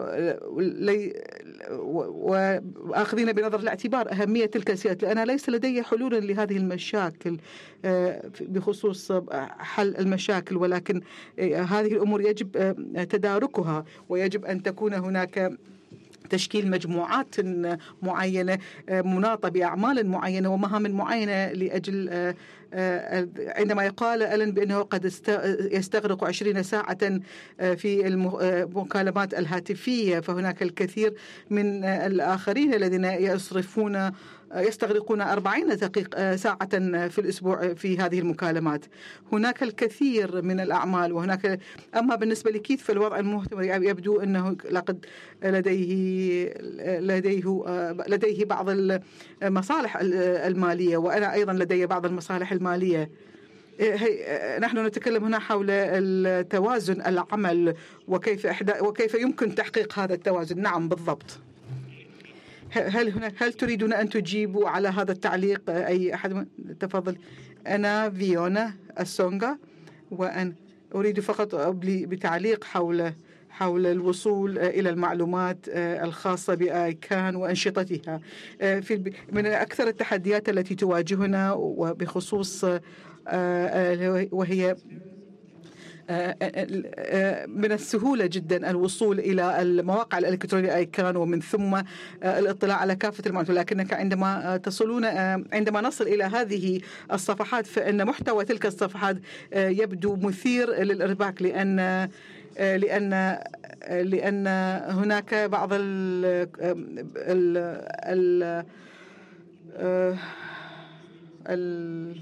وآخذين بنظر الاعتبار أهمية تلك السياسات. أنا ليس لدي حلول لهذه المشاكل بخصوص حل المشاكل، ولكن هذه الأمور يجب تداركها ويجب أن تكون هناك تشكيل مجموعات معينة مناطة بأعمال معينة ومهام معينة لأجل عندما يقال ألن بأنه قد يستغرق عشرين ساعة في المكالمات الهاتفية، فهناك الكثير من الآخرين الذين يصرفون يستغرقون أربعين دقيقة ساعة في الأسبوع في هذه المكالمات. هناك الكثير من الأعمال وهناك. أما بالنسبة لكيث فالوضع المهتم يبدو أنه لقد لديه لديه لديه بعض المصالح المالية، وأنا أيضا لدي بعض المصالح المالية. نحن نتكلم هنا حول التوازن العمل وكيف إحداث وكيف يمكن تحقيق هذا التوازن. نعم بالضبط. هل هناك هل تريدون أن تجيبوا على هذا التعليق أي أحد؟ تفضل. أنا فيونا السونغا، وأن أريد فقط بتعليق حول حول الوصول إلى المعلومات الخاصة بآيكان وأنشطتها. في من أكثر التحديات التي تواجهنا وبخصوص وهي من السهولة جدا الوصول إلى المواقع الإلكترونية آيكان ومن ثم الاطلاع على كافة المعلومات، لكنك عندما تصلون عندما نصل إلى هذه الصفحات فإن محتوى تلك الصفحات يبدو مثير للإرباك، لأن لأن لأن هناك بعض ال ال ال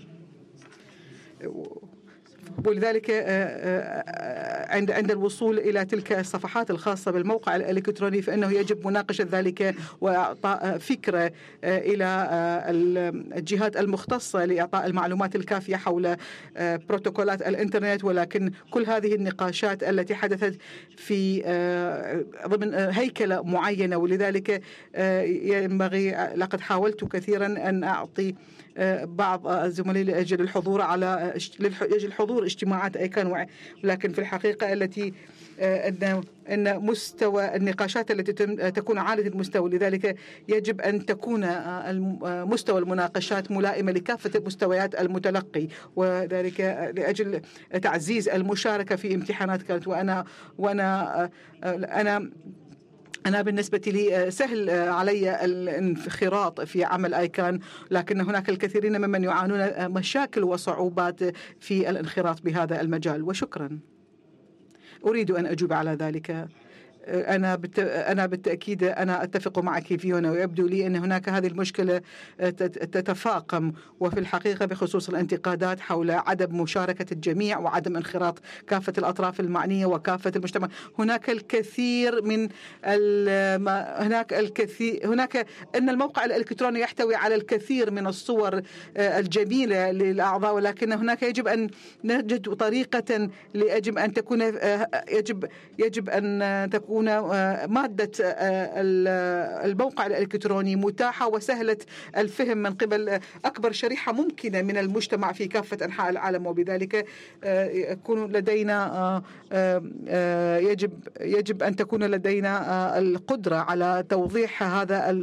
ولذلك عند عند الوصول إلى تلك الصفحات الخاصة بالموقع الإلكتروني فإنه يجب مناقشة ذلك وإعطاء فكرة إلى الجهات المختصة لإعطاء المعلومات الكافية حول بروتوكولات الإنترنت. ولكن كل هذه النقاشات التي حدثت في ضمن هيكلة معينة، ولذلك ينبغي لقد حاولت كثيرا أن أعطي بعض الزملاء لأجل الحضور على لأجل حضور اجتماعات أيكان، ولكن في الحقيقة التي أن أن مستوى النقاشات التي تكون عالية المستوى، لذلك يجب أن تكون مستوى المناقشات ملائمة لكافة مستويات المتلقي، وذلك لأجل تعزيز المشاركة في امتحانات كانت. وأنا وأنا أنا أنا بالنسبة لي سهل علي الانخراط في عمل آيكان، لكن هناك الكثيرين ممن يعانون مشاكل وصعوبات في الانخراط بهذا المجال. وشكرا. أريد أن أجيب على ذلك. أنا بالت... أنا بالتأكيد أنا أتفق معك فيونا، ويبدو لي أن هناك هذه المشكلة تتفاقم، وفي الحقيقة بخصوص الانتقادات حول عدم مشاركة الجميع وعدم انخراط كافة الأطراف المعنية وكافة المجتمع. هناك الكثير من ال... هناك الكثير هناك أن الموقع الإلكتروني يحتوي على الكثير من الصور الجميلة للأعضاء، ولكن هناك يجب أن نجد طريقة لأجل أن تكون يجب يجب أن تكون مادة الموقع الإلكتروني متاحة وسهلة الفهم من قبل أكبر شريحة ممكنة من المجتمع في كافة أنحاء العالم، وبذلك يكون لدينا يجب يجب أن تكون لدينا القدرة على توضيح هذا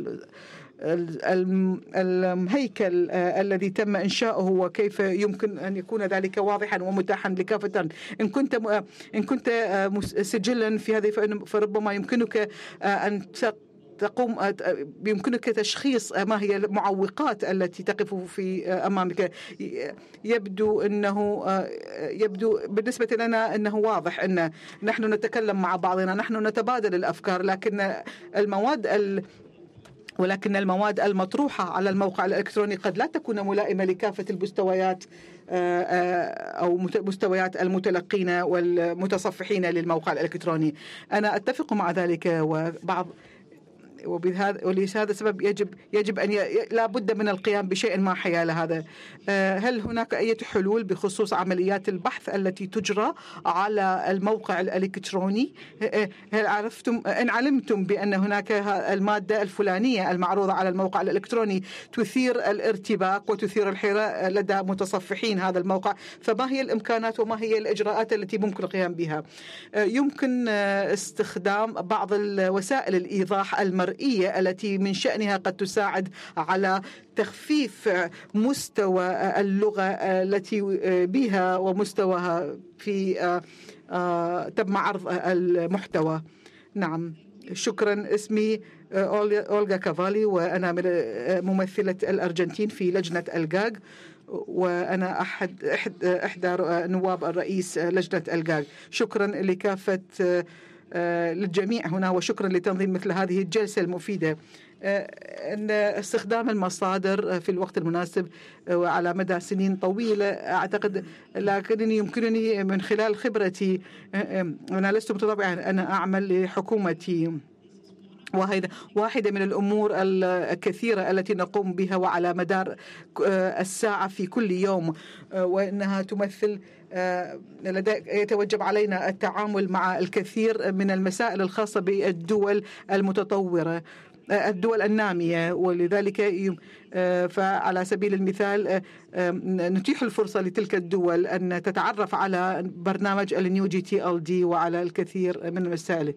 الهيكل الذي تم إنشاؤه وكيف يمكن أن يكون ذلك واضحا ومتاحا لكافة. إن كنت إن كنت سجلا في هذه فربما يمكنك أن تقوم بيمكنك تشخيص ما هي المعوقات التي تقف في أمامك. يبدو أنه يبدو بالنسبة لنا أنه واضح أن نحن نتكلم مع بعضنا، نحن نتبادل الأفكار، لكن المواد ال ولكن المواد المطروحة على الموقع الإلكتروني قد لا تكون ملائمة لكافة المستويات أو مستويات المتلقين والمتصفحين للموقع الإلكتروني. أنا أتفق مع ذلك، وبعض وبهذا ولهذا السبب يجب يجب أن ي... لا بد من القيام بشيء ما حيال هذا. هل هناك أي حلول بخصوص عمليات البحث التي تجرى على الموقع الإلكتروني؟ هل عرفتم إن علمتم بأن هناك المادة الفلانية المعروضة على الموقع الإلكتروني تثير الارتباك وتثير الحيرة لدى متصفحين هذا الموقع، فما هي الإمكانات وما هي الإجراءات التي ممكن القيام بها؟ يمكن استخدام بعض وسائل الإيضاح المرئية التي من شأنها قد تساعد على تخفيف مستوى اللغة التي بها ومستواها في تم عرض المحتوى. نعم، شكرا. اسمي أولغا كافالي وأنا ممثلة الأرجنتين في لجنة الجاج، وأنا أحد إحدى نواب الرئيس لجنة الجاج. شكرا لكافة للجميع هنا، وشكرا لتنظيم مثل هذه الجلسة المفيدة. أن استخدام المصادر في الوقت المناسب وعلى مدى سنين طويلة أعتقد، لكنني يمكنني من خلال خبرتي، أنا لست متطوعا، أنا أعمل لحكومتي، وهذا واحدة من الأمور الكثيرة التي نقوم بها وعلى مدار الساعة في كل يوم، وإنها تمثل يتوجب علينا التعامل مع الكثير من المسائل الخاصة بالدول المتطورة، الدول النامية. ولذلك فعلى سبيل المثال نتيح الفرصة لتلك الدول أن تتعرف على برنامج النيو جي تي ال دي وعلى الكثير من المسائل.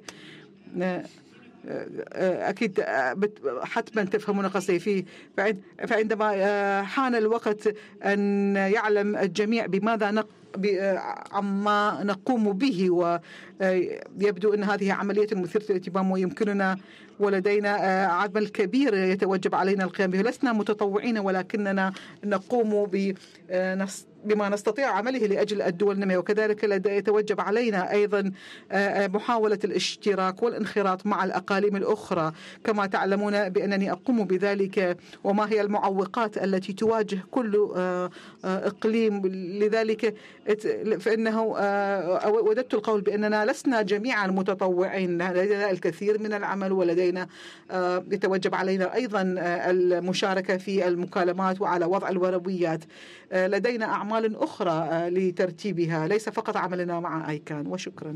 أكيد حتما تفهمون قصدي فيه. فعندما حان الوقت أن يعلم الجميع بماذا نق عما نقوم به، ويبدو أن هذه عملية مثيرة للاهتمام ويمكننا ولدينا عمل كبير يتوجب علينا القيام به. لسنا متطوعين ولكننا نقوم بما نستطيع عمله لأجل الدول النامية، وكذلك يتوجب علينا أيضا محاولة الاشتراك والانخراط مع الأقاليم الأخرى. كما تعلمون بأنني أقوم بذلك، وما هي المعوقات التي تواجه كل إقليم. لذلك فإنه وددت القول بأننا لسنا جميعا متطوعين، لدينا الكثير من العمل، ولدينا يتوجب علينا أيضا المشاركة في المكالمات وعلى وضع الورقيات. لدينا أعمال أخرى لترتيبها، ليس فقط عملنا مع آيكان. وشكرا.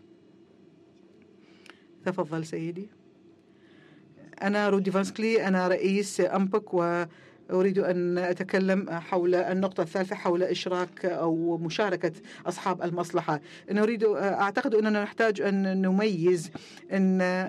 تفضل سيدي. أنا رودي فانسكلي، أنا رئيس أمبك، وأريد أن أتكلم حول النقطة الثالثة حول إشراك أو مشاركة أصحاب المصلحة. أنا أريد أعتقد أننا نحتاج أن نميز أن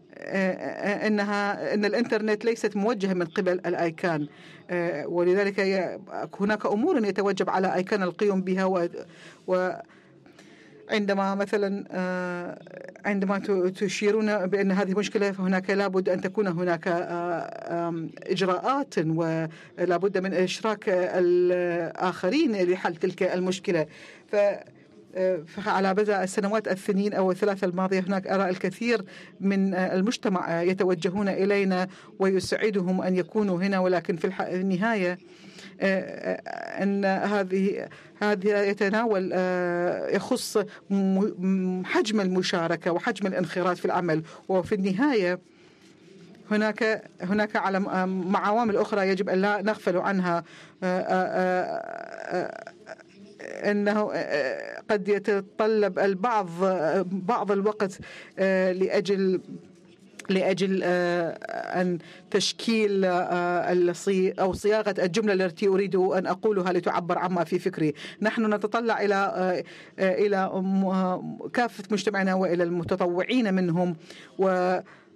إنها إن الإنترنت ليست موجهة من قبل الآيكان، ولذلك هناك أمور يتوجب على آيكان القيام بها. و, و عندما مثلا عندما تشيرون بأن هذه مشكلة، فهناك لابد أن تكون هناك إجراءات ولابد من إشراك الآخرين لحل تلك المشكلة. ف فعلى مدى السنوات السنين أو الثلاثة الماضية هناك أرى الكثير من المجتمع يتوجهون إلينا ويسعدهم أن يكونوا هنا، ولكن في النهاية أن هذه هذه يتناول يخص حجم المشاركة وحجم الانخراط في العمل. وفي النهاية هناك هناك على مع عوامل أخرى يجب أن لا نغفل عنها، أنه قد يتطلب البعض بعض الوقت لأجل لأجل أن تشكيل أو صياغة الجملة التي أريد أن أقولها لتعبر عما في فكري. نحن نتطلع إلى إلى كافة مجتمعنا وإلى المتطوعين منهم، و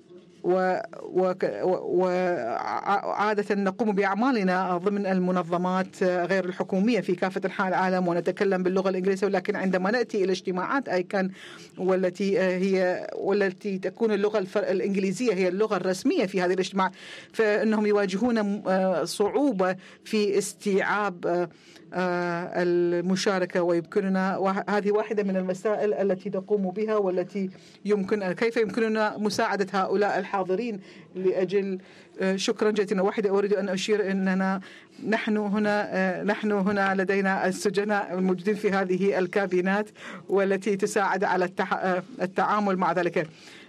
وعادة نقوم بأعمالنا ضمن المنظمات غير الحكومية في كافة أنحاء العالم ونتكلم باللغة الإنجليزية. ولكن عندما نأتي إلى اجتماعات آيكان والتي هي والتي تكون اللغة الإنجليزية هي اللغة الرسمية في هذه الاجتماع، فإنهم يواجهون صعوبة في استيعاب المشاركة. ويمكننا هذه واحدة من المسائل التي نقوم بها، والتي يمكن كيف يمكننا مساعدة هؤلاء الحاضرين لأجل. شكرا جزيلا. واحدة أريد أن أشير أننا نحن هنا نحن هنا لدينا السجناء الموجودين في هذه الكابينات والتي تساعد على التعامل مع ذلك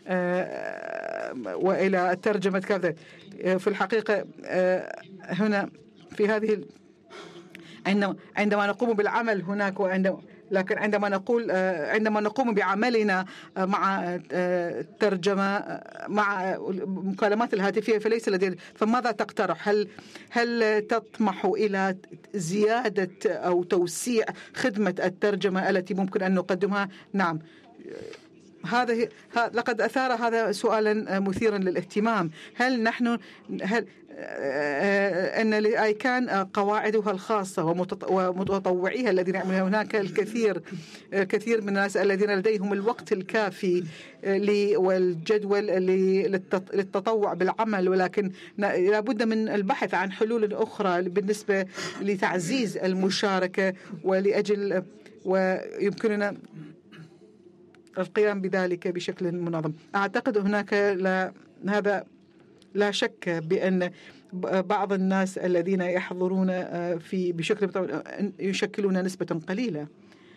وإلى ترجمة كذا. في الحقيقة هنا في هذه عندما عندما نقوم بالعمل هناك، وعندما لكن عندما نقول عندما نقوم بعملنا مع ترجمة مع المكالمات الهاتفية فليس لدينا. فماذا تقترح؟ هل هل تطمح إلى زيادة أو توسيع خدمة الترجمة التي ممكن أن نقدمها؟ نعم، هذا لقد أثار هذا سؤالا مثيرا للاهتمام. هل نحن هل أن لآيكان قواعدها الخاصة ومتطوعيها الذين يعملون؟ هناك الكثير كثير من الناس الذين لديهم الوقت الكافي والجدول للتطوع بالعمل، ولكن لابد من البحث عن حلول أخرى بالنسبة لتعزيز المشاركة ولأجل ويمكننا القيام بذلك بشكل منظم. أعتقد هناك لا هذا لا شك بأن بعض الناس الذين يحضرون في بشكل يشكلون نسبة قليلة.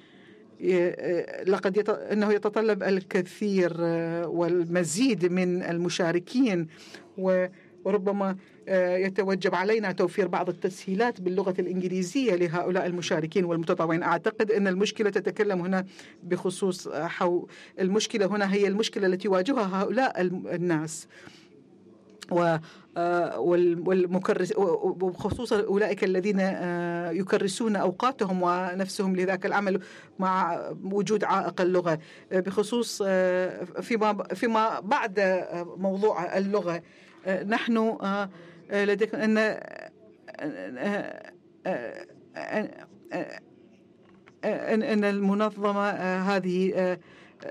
لقد يت... أنه يتطلب الكثير والمزيد من المشاركين، وربما يتوجب علينا توفير بعض التسهيلات باللغة الإنجليزية لهؤلاء المشاركين والمتطوعين. أعتقد أن المشكلة تتكلم هنا بخصوص حو... المشكلة هنا هي المشكلة التي يواجهها هؤلاء الناس والمكرس، وخصوصا أولئك الذين يكرسون أوقاتهم ونفسهم لذاك العمل مع وجود عائق اللغة. بخصوص فيما فيما بعد موضوع اللغة، نحن لدينا أن أن المنظمة هذه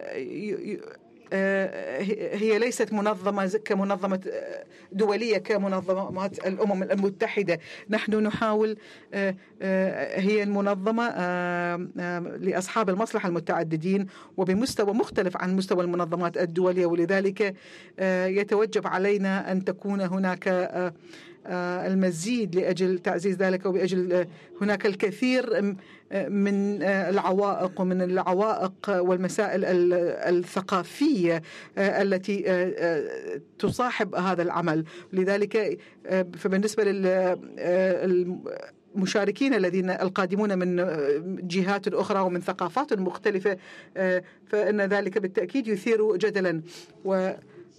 هي ليست منظمة كمنظمة دولية كمنظمات الأمم المتحدة. نحن نحاول، هي المنظمة لأصحاب المصلحة المتعددين وبمستوى مختلف عن مستوى المنظمات الدولية، ولذلك يتوجب علينا أن تكون هناك المزيد لأجل تعزيز ذلك، وبأجل هناك الكثير من العوائق ومن العوائق والمسائل الثقافية التي تصاحب هذا العمل. لذلك فبالنسبة للمشاركين الذين القادمون من جهات أخرى ومن ثقافات مختلفة، فإن ذلك بالتأكيد يثير جدلا. و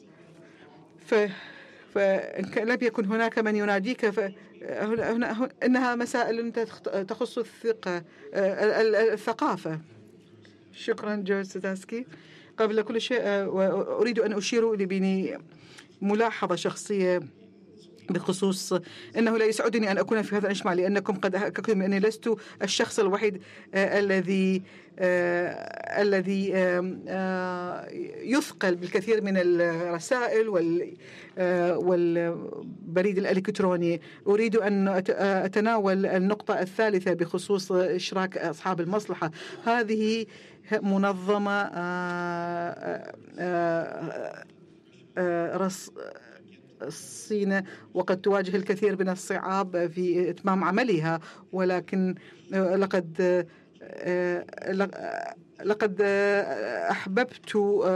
فإن لم يكن هناك من يناديك فهنا إنها مسائل تخص الثقة الثقافة. شكرا جورج سداسكي. قبل كل شيء أريد أن أشير لبني ملاحظة شخصية بخصوص أنه لا يسعدني أن أكون في هذا الاجتماع، لأنكم قد حكيتم أني لست الشخص الوحيد الذي الذي يثقل بالكثير من الرسائل والبريد الإلكتروني. أريد أن أتناول النقطة الثالثة بخصوص إشراك أصحاب المصلحة. هذه منظمة رص الصين وقد تواجه الكثير من الصعاب في إتمام عملها، ولكن لقد لقد أحببت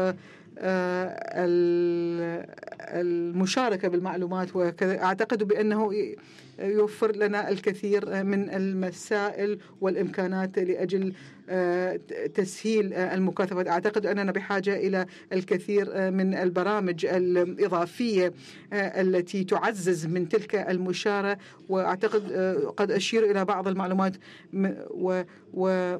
المشاركة بالمعلومات، وكذا أعتقد بأنه يوفر لنا الكثير من المسائل والإمكانات لأجل تسهيل المكاتبة. أعتقد أننا بحاجة إلى الكثير من البرامج الإضافية التي تعزز من تلك المشاركة، وأعتقد قد أشير إلى بعض المعلومات و و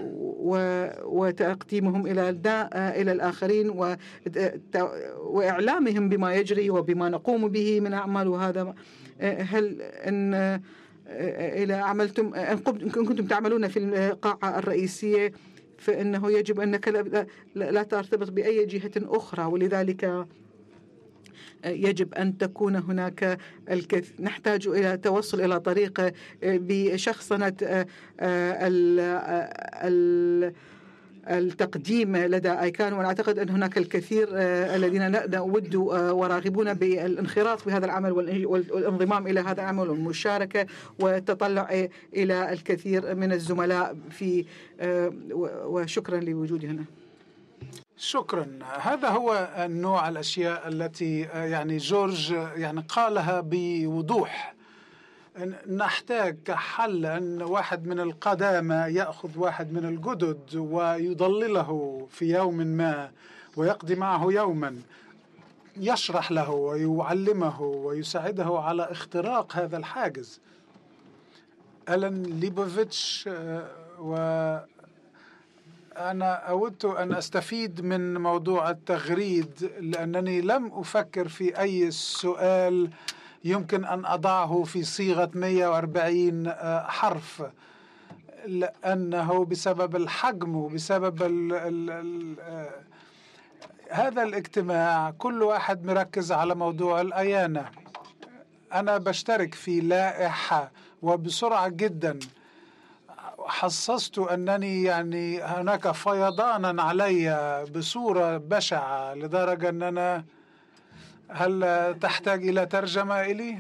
وتقديمهم إلى إلى الآخرين وإعلامهم بما يجري وبما نقوم به من أعمال. وهذا هل إن إذا عملتم إن كنتم تعملون في القاعة الرئيسية فإنه يجب أنك لا, لا ترتبط بأي جهة أخرى، ولذلك يجب أن تكون هناك الكث... نحتاج إلى توصل إلى طريقة بشخصنة ال... ال... التقديم لدى آيكان. وأعتقد أن هناك الكثير الذين نود وراغبون بالانخراط بهذا العمل والانضمام إلى هذا العمل والمشاركة والتطلع إلى الكثير من الزملاء في. وشكرا لوجودي هنا. شكرا. هذا هو النوع الأشياء التي يعني جورج يعني قالها بوضوح. نحتاج كحل أن واحد من القدامى يأخذ واحد من الجدد ويضلله في يوم ما ويقضي معه يوما، يشرح له ويعلمه ويساعده على اختراق هذا الحاجز. ألان ليبوفيتش و أنا أود أن أستفيد من موضوع التغريد، لأنني لم أفكر في أي سؤال يمكن أن أضعه في صيغة مئة وأربعين حرف، لأنه بسبب الحجم وبسبب ال ال ال هذا الاجتماع كل واحد مركز على موضوع الأيانة. أنا بشترك في لائحة وبسرعة جدا حسست أنني يعني هناك فيضانا علي بصورة بشعة لدرجة أننا هل تحتاج إلى ترجمة إلي؟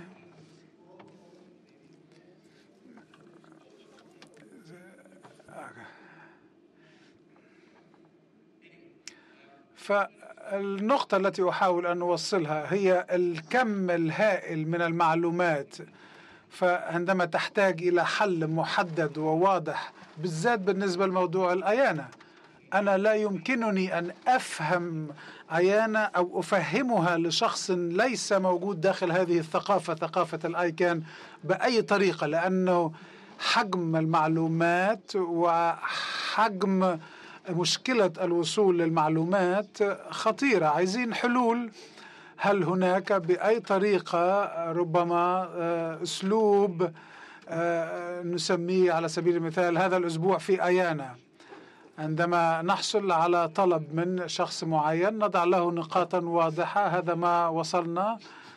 فالنقطة التي أحاول أن أوصلها هي الكم الهائل من المعلومات، فعندما تحتاج إلى حل محدد وواضح بالذات بالنسبة لموضوع الأيانة، أنا لا يمكنني أن أفهم أيانة أو أفهمها لشخص ليس موجود داخل هذه الثقافة، ثقافة الآيكان، بأي طريقة، لأنه حجم المعلومات وحجم مشكلة الوصول للمعلومات خطيرة. عايزين حلول. هل هناك بأي طريقة ربما أسلوب نسميه على سبيل المثال هذا الأسبوع في أيانة، عندما نحصل على طلب من شخص معين نضع له نقاطا واضحة، هذا ما وصلنا،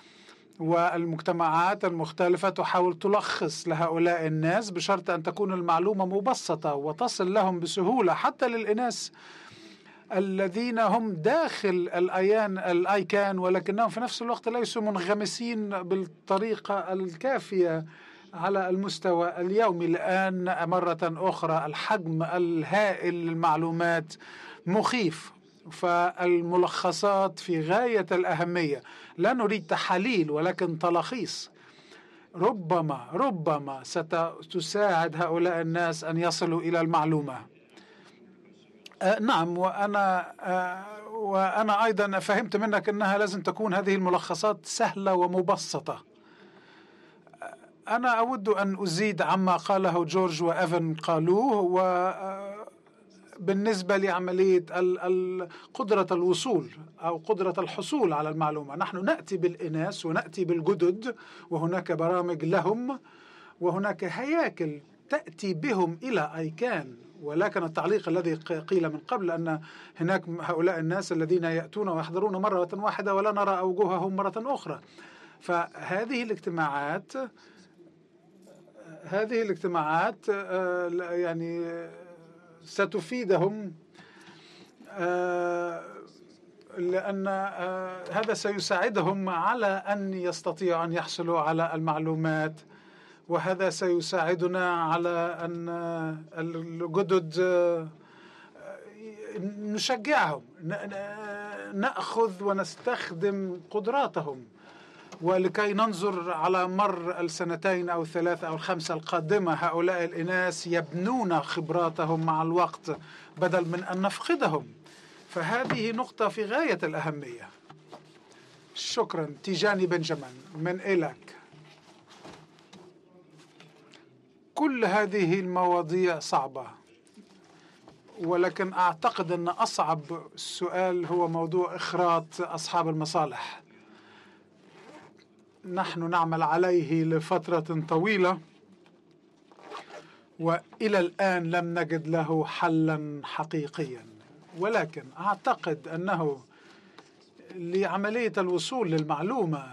والمجتمعات المختلفة تحاول تلخص لهؤلاء الناس بشرط أن تكون المعلومة مبسطة وتصل لهم بسهولة، حتى للإناس الذين هم داخل الأيان الآيكان ولكنهم في نفس الوقت ليسوا منغمسين بالطريقة الكافية على المستوى اليومي. الآن مرة أخرى الحجم الهائل للمعلومات مخيف، فالملخصات في غاية الأهمية. لا نريد تحاليل ولكن تلخيص ربما ربما ستساعد هؤلاء الناس أن يصلوا إلى المعلومة. آه نعم، وأنا آه وأنا أيضا فهمت منك أنها لازم تكون هذه الملخصات سهلة ومبسطة. أنا أود أن أزيد عما قاله جورج وإيفن قالوه، وبالنسبة لعملية قدرة الوصول أو قدرة الحصول على المعلومة، نحن نأتي بالإناث ونأتي بالجدد، وهناك برامج لهم وهناك هياكل تأتي بهم إلى أيكان. ولكن التعليق الذي قيل من قبل أن هناك هؤلاء الناس الذين يأتون ويحضرون مرة واحدة ولا نرى أوجههم مرة أخرى، فهذه الاجتماعات هذه الاجتماعات يعني ستفيدهم، لأن هذا سيساعدهم على أن يستطيعوا أن يحصلوا على المعلومات، وهذا سيساعدنا على أن الجدد نشجعهم، نأخذ ونستخدم قدراتهم، ولكي ننظر على مر السنتين أو الثلاثة أو الخمسة القادمة هؤلاء الإناس يبنون خبراتهم مع الوقت بدل من أن نفقدهم. فهذه نقطة في غاية الأهمية. شكرا. تيجاني بنجامين من إيلاك. كل هذه المواضيع صعبة، ولكن أعتقد أن أصعب السؤال هو موضوع إخراط أصحاب المصالح. نحن نعمل عليه لفترة طويلة وإلى الآن لم نجد له حلا حقيقيا، ولكن أعتقد أنه لعملية الوصول للمعلومة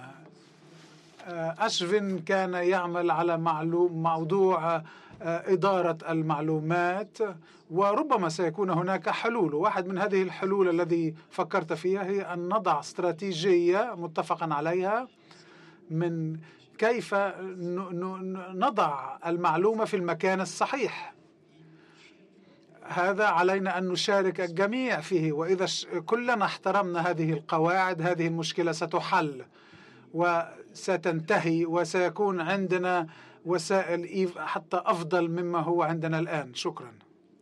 أشفن كان يعمل على معلوم موضوع إدارة المعلومات، وربما سيكون هناك حلول. واحد من هذه الحلول الذي فكرت فيها هي أن نضع استراتيجية متفقا عليها من كيف نضع المعلومة في المكان الصحيح. هذا علينا أن نشارك الجميع فيه، وإذا كلنا احترمنا هذه القواعد هذه المشكلة ستحل وستنتهي، وسيكون عندنا وسائل حتى أفضل مما هو عندنا الآن. شكرا.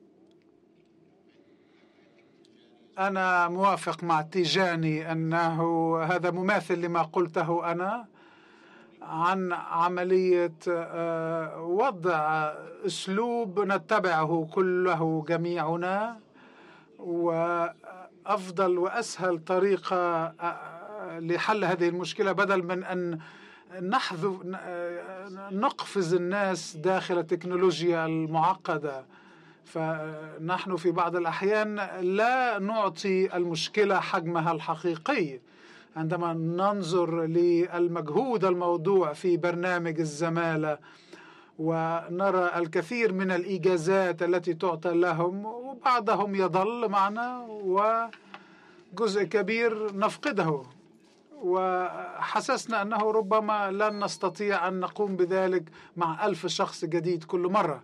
أنا موافق مع تيجاني أنه هذا مماثل لما قلته أنا عن عملية وضع أسلوب نتبعه كله جميعنا وأفضل وأسهل طريقة لحل هذه المشكلة بدل من أن نحذف نقفز الناس داخل التكنولوجيا المعقدة. فنحن في بعض الأحيان لا نعطي المشكلة حجمها الحقيقي عندما ننظر للمجهود الموضوع في برنامج الزمالة، ونرى الكثير من الإجازات التي تعطى لهم وبعضهم يظل معنا وجزء كبير نفقده، وحسسنا أنه ربما لن نستطيع أن نقوم بذلك مع ألف شخص جديد كل مرة.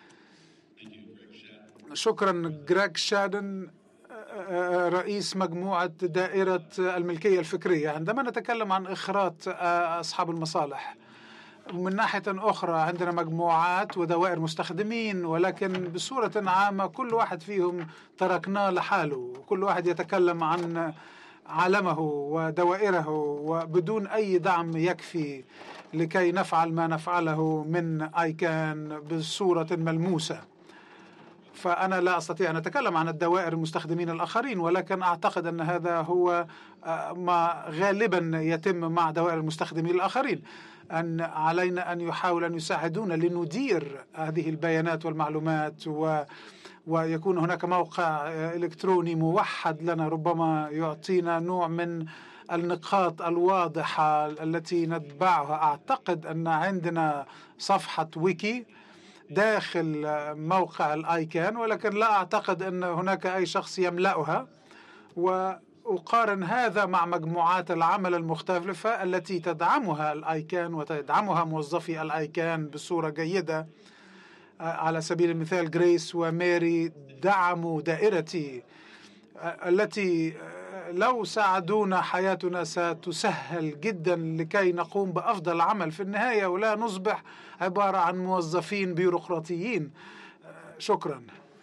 شكرا جريغ شادن رئيس مجموعة دائرة الملكية الفكرية. عندما نتكلم عن إخراط أصحاب المصالح، من ناحية أخرى عندنا مجموعات ودوائر مستخدمين، ولكن بصورة عامة كل واحد فيهم تركناه لحاله، كل واحد يتكلم عن عالمه ودوائره وبدون أي دعم يكفي لكي نفعل ما نفعله من آيكان بصورة ملموسة. فأنا لا أستطيع أن أتكلم عن الدوائر المستخدمين الآخرين، ولكن أعتقد أن هذا هو ما غالبا يتم مع دوائر المستخدمين الآخرين، أن علينا أن يحاول أن يساعدونا لندير هذه البيانات والمعلومات، و ويكون هناك موقع إلكتروني موحد لنا ربما يعطينا نوع من النقاط الواضحة التي نتبعها. أعتقد أن عندنا صفحة ويكي داخل موقع الآيكان، ولكن لا أعتقد أن هناك أي شخص يملأها، وأقارن هذا مع مجموعات العمل المختلفة التي تدعمها الآيكان وتدعمها موظفي الآيكان بصورة جيدة. على سبيل المثال جريس وماري دعموا دائرتي التي لو ساعدونا حياتنا ستسهل جدا لكي نقوم بأفضل عمل في النهاية ولا نصبح عبارة عن موظفين بيروقراطيين. شكرا.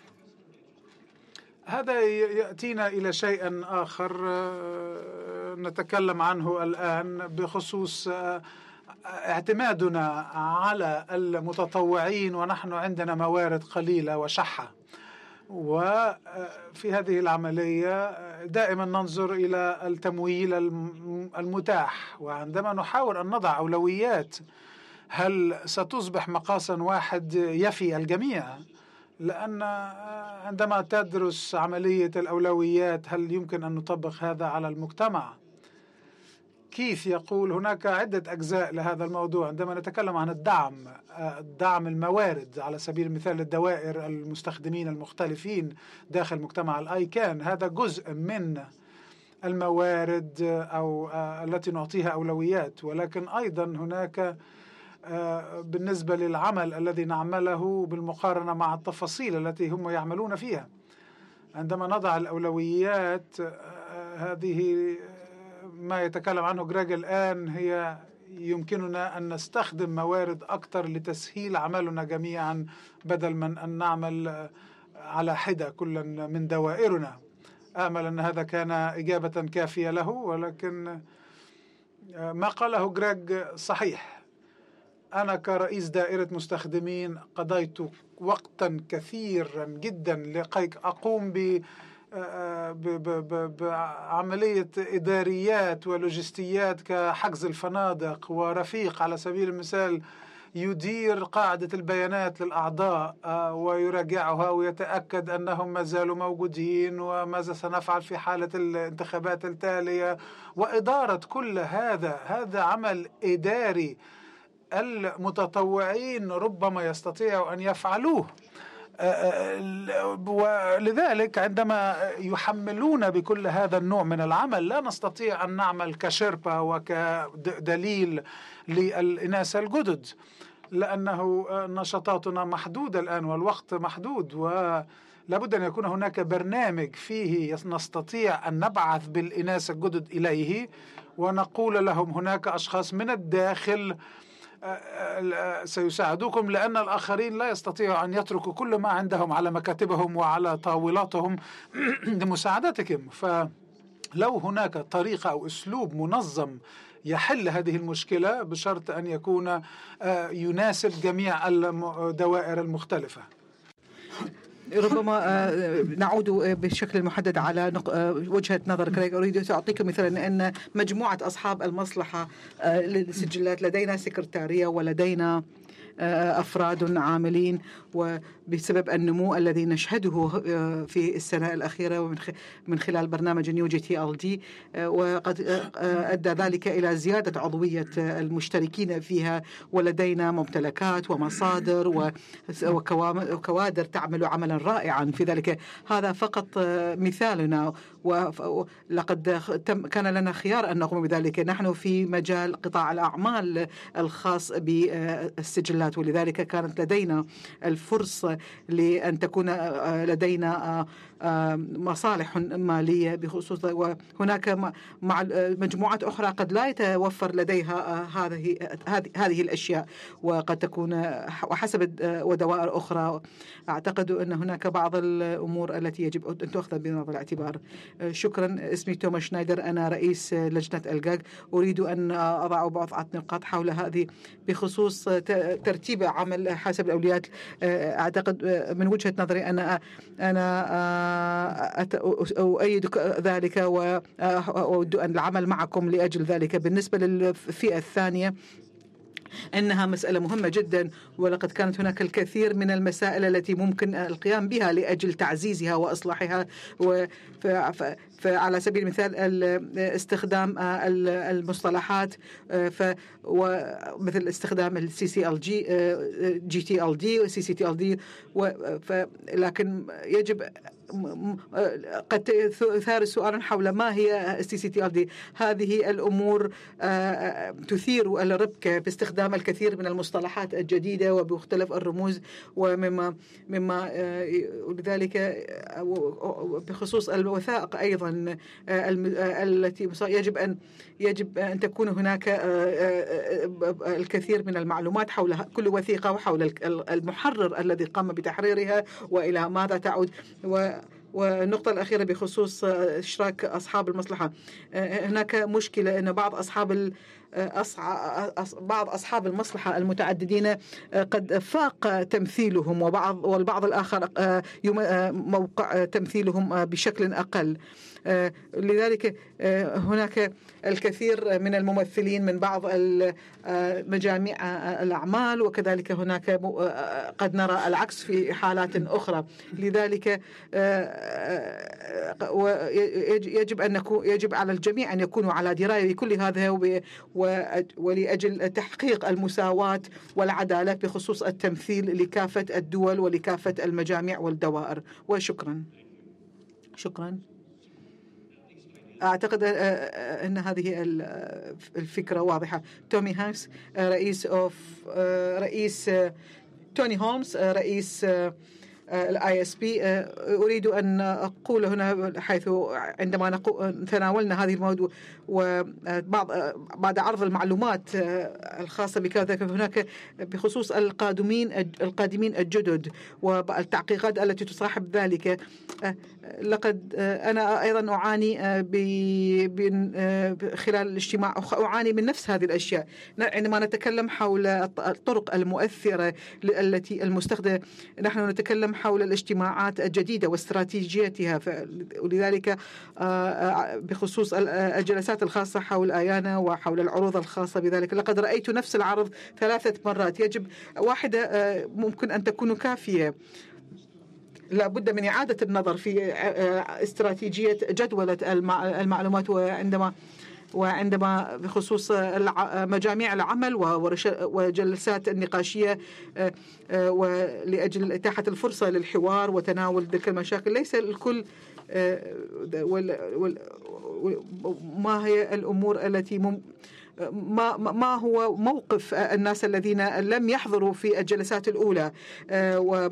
هذا يأتينا إلى شيء آخر نتكلم عنه الآن بخصوص اعتمادنا على المتطوعين، ونحن عندنا موارد قليلة وشحة، وفي هذه العملية دائما ننظر إلى التمويل المتاح، وعندما نحاول أن نضع أولويات هل ستصبح مقاسا واحد يفي الجميع؟ لأن عندما تدرس عملية الأولويات هل يمكن أن نطبق هذا على المجتمع؟ كيف يقول هناك عدة أجزاء لهذا الموضوع. عندما نتكلم عن الدعم دعم الموارد على سبيل المثال الدوائر المستخدمين المختلفين داخل مجتمع الآيكان، هذا جزء من الموارد أو التي نعطيها أولويات، ولكن أيضا هناك بالنسبة للعمل الذي نعمله بالمقارنة مع التفاصيل التي هم يعملون فيها. عندما نضع الأولويات هذه ما يتكلم عنه جريغ الآن هي يمكننا أن نستخدم موارد أكثر لتسهيل عملنا جميعا بدل من أن نعمل على حدة كل من دوائرنا. أأمل أن هذا كان إجابة كافية له، ولكن ما قاله جريغ صحيح. أنا كرئيس دائرة مستخدمين قضيت وقتا كثيرا جدا لكي أقوم ب بعملية إداريات ولوجستيات كحجز الفنادق، ورفيق على سبيل المثال يدير قاعدة البيانات للأعضاء ويراجعها ويتأكد أنهم ما زالوا موجودين وماذا سنفعل في حالة الانتخابات التالية، وإدارة كل هذا. هذا عمل إداري المتطوعين ربما يستطيعوا أن يفعلوه، ولذلك عندما يحملون بكل هذا النوع من العمل لا نستطيع أن نعمل كشربة وكدليل للإناث الجدد، لأنه نشاطاتنا محدودة الآن والوقت محدود، ولابد أن يكون هناك برنامج فيه نستطيع أن نبعث بالإناث الجدد إليه ونقول لهم هناك أشخاص من الداخل سيساعدوكم، لأن الآخرين لا يستطيعوا أن يتركوا كل ما عندهم على مكاتبهم وعلى طاولاتهم لمساعدتكم. فلو هناك طريقة أو أسلوب منظم يحل هذه المشكلة بشرط أن يكون يناسب جميع الدوائر المختلفة. ربما نعود بشكل محدد على وجهة نظر. أريد أن أعطيكم مثلا أن مجموعة أصحاب المصلحة للسجلات لدينا سكرتارية ولدينا أفراد عاملين، وبسبب النمو الذي نشهده في السنة الأخيرة من خلال برنامج نيو جي تي ال دي، وقد أدى ذلك إلى زيادة عضوية المشتركين فيها، ولدينا ممتلكات ومصادر وكوادر تعمل عملا رائعا في ذلك. هذا فقط مثالنا، ولقد كان لنا خيار أن نقوم بذلك. نحن في مجال قطاع الأعمال الخاص بالسجلات، ولذلك كانت لدينا الفرصة لأن تكون لدينا مصالح مالية بخصوص، وهناك مع مجموعات أخرى قد لا يتوفر لديها هذه هذه الأشياء، وقد تكون وحسب ودوائر أخرى. أعتقد أن هناك بعض الأمور التي يجب أن تأخذ بعين الاعتبار. شكرا. اسمي توماس شنايدر، أنا رئيس لجنة الجاج. أريد أن أضع بعض نقاط حول هذه بخصوص ترتيب عمل حسب الأولويات. أعتقد من وجهة نظري أنا أنا أؤيد ذلك وأود أن العمل معكم لأجل ذلك. بالنسبة للفئة الثانية، إنها مسألة مهمة جدا، ولقد كانت هناك الكثير من المسائل التي ممكن القيام بها لأجل تعزيزها وإصلاحها. فعلى سبيل المثال استخدام المصطلحات، مثل استخدام السي سي ال جي جي تي ال دي وسي سي تي ال دي، لكن يجب قد يثار السؤال حول ما هي سي سي تي ال دي. هذه الأمور تثير الربكة باستخدام الكثير من المصطلحات الجديدة وبمختلف الرموز، ومما مما لذلك بخصوص الوثائق أيضا التي يجب أن يجب أن تكون هناك الكثير من المعلومات حول كل وثيقة وحول المحرر الذي قام بتحريرها وإلى ماذا تعود. و والنقطة الأخيرة بخصوص إشراك أصحاب المصلحة، هناك مشكلة أن بعض أصحاب بعض أصحاب المصلحة المتعددين قد فاق تمثيلهم، وبعض والبعض الآخر موقع تمثيلهم بشكل أقل. لذلك هناك الكثير من الممثلين من بعض مجاميع الأعمال، وكذلك هناك قد نرى العكس في حالات أخرى. لذلك يجب أن نكون يجب على الجميع أن يكونوا على دراية بكل هذا، ولأجل تحقيق المساواة والعدالة بخصوص التمثيل لكافة الدول ولكافة المجاميع والدوائر. وشكرا. شكرا. أعتقد أن هذه الفكرة واضحة. تومي هانكس، رئيس أوف رئيس توني هولمز، رئيس الاي اس بي. أريد أن أقول هنا، حيث عندما تناولنا هذه الموضوع وبعض بعد عرض المعلومات الخاصة بكذا، هناك بخصوص القادمين القادمين الجدد والتعقيقات التي تصاحب ذلك. لقد أنا أيضا أعاني خلال الاجتماع أعاني من نفس هذه الأشياء عندما نتكلم حول الطرق المؤثرة التي المستخدمة. نحن نتكلم حول الاجتماعات الجديدة واستراتيجيتها، ولذلك بخصوص الجلسات الخاصة حول آيانا وحول العروض الخاصة بذلك، لقد رأيت نفس العرض ثلاثة مرات. يجب واحدة ممكن أن تكون كافية. لا بد من إعادة النظر في استراتيجية جدولة المعلومات، وعندما وعندما بخصوص مجاميع العمل وجلسات النقاشية ولأجل إتاحة الفرصة للحوار وتناول تلك المشاكل. ليس الكل ما هي الأمور التي مم ما ما هو موقف الناس الذين لم يحضروا في الجلسات الأولى. و